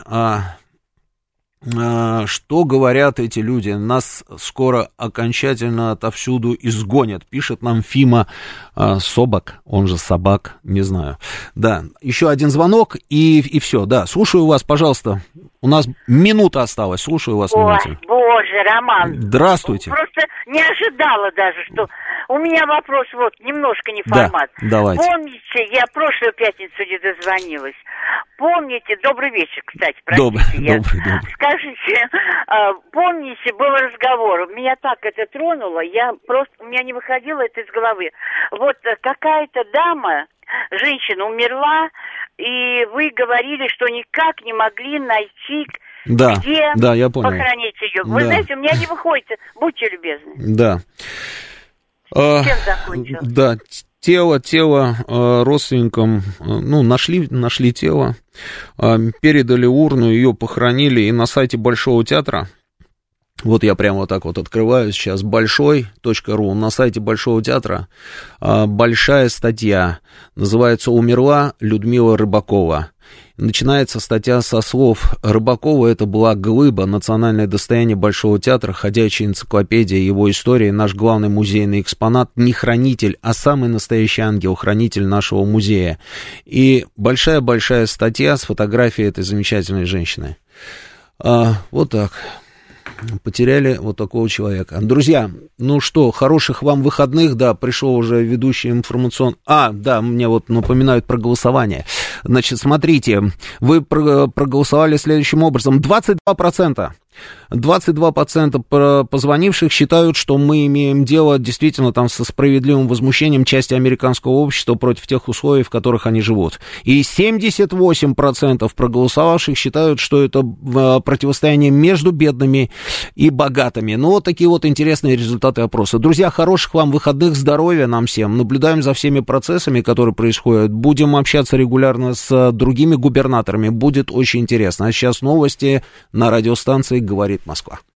Что говорят эти люди? Нас скоро окончательно отовсюду изгонят, пишет нам Фима Собак, он же Собак, не знаю. Да, еще один звонок и все, да. Слушаю вас, пожалуйста. У нас минута осталась, слушаю вас. Ой, боже, Роман. Здравствуйте. Просто не ожидала даже, что... У меня вопрос, вот, немножко не формат. Да, давайте. Помните, я прошлую пятницу не дозвонилась. Помните, добрый вечер, кстати, простите. Добрый. Скажите, помните, был разговор, меня так это тронуло, у меня не выходило это из головы. Вот какая-то дама, женщина умерла, и вы говорили, что никак не могли найти... Где я понял. Похоронить ее. Вы знаете, у меня не выходит. Будьте любезны. Да. Чем закончил? Да, тело родственникам, нашли тело, передали урну, ее похоронили, и на сайте Большого театра, вот я прямо вот так вот открываю сейчас, большой.ру, на сайте Большого театра большая статья, называется «Умерла Людмила Рыбакова». Начинается статья со слов Рыбакова, это была глыба, национальное достояние Большого театра, ходячая энциклопедия его истории, наш главный музейный экспонат, не хранитель, а самый настоящий ангел-хранитель нашего музея. И большая-большая статья с фотографией этой замечательной женщины. Вот так. Потеряли вот такого человека. Друзья, ну что, хороших вам выходных, да, пришел уже ведущий информационный... да, мне вот напоминают про голосование. Значит, смотрите, вы проголосовали следующим образом. 22% позвонивших считают, что мы имеем дело действительно там со справедливым возмущением части американского общества против тех условий, в которых они живут. И 78% проголосовавших считают, что это противостояние между бедными и богатыми. Ну, вот такие вот интересные результаты опроса. Друзья, хороших вам выходных, здоровья нам всем. Наблюдаем за всеми процессами, которые происходят. Будем общаться регулярно с другими губернаторами. Будет очень интересно. А сейчас новости на радиостанции «Говорит Москва».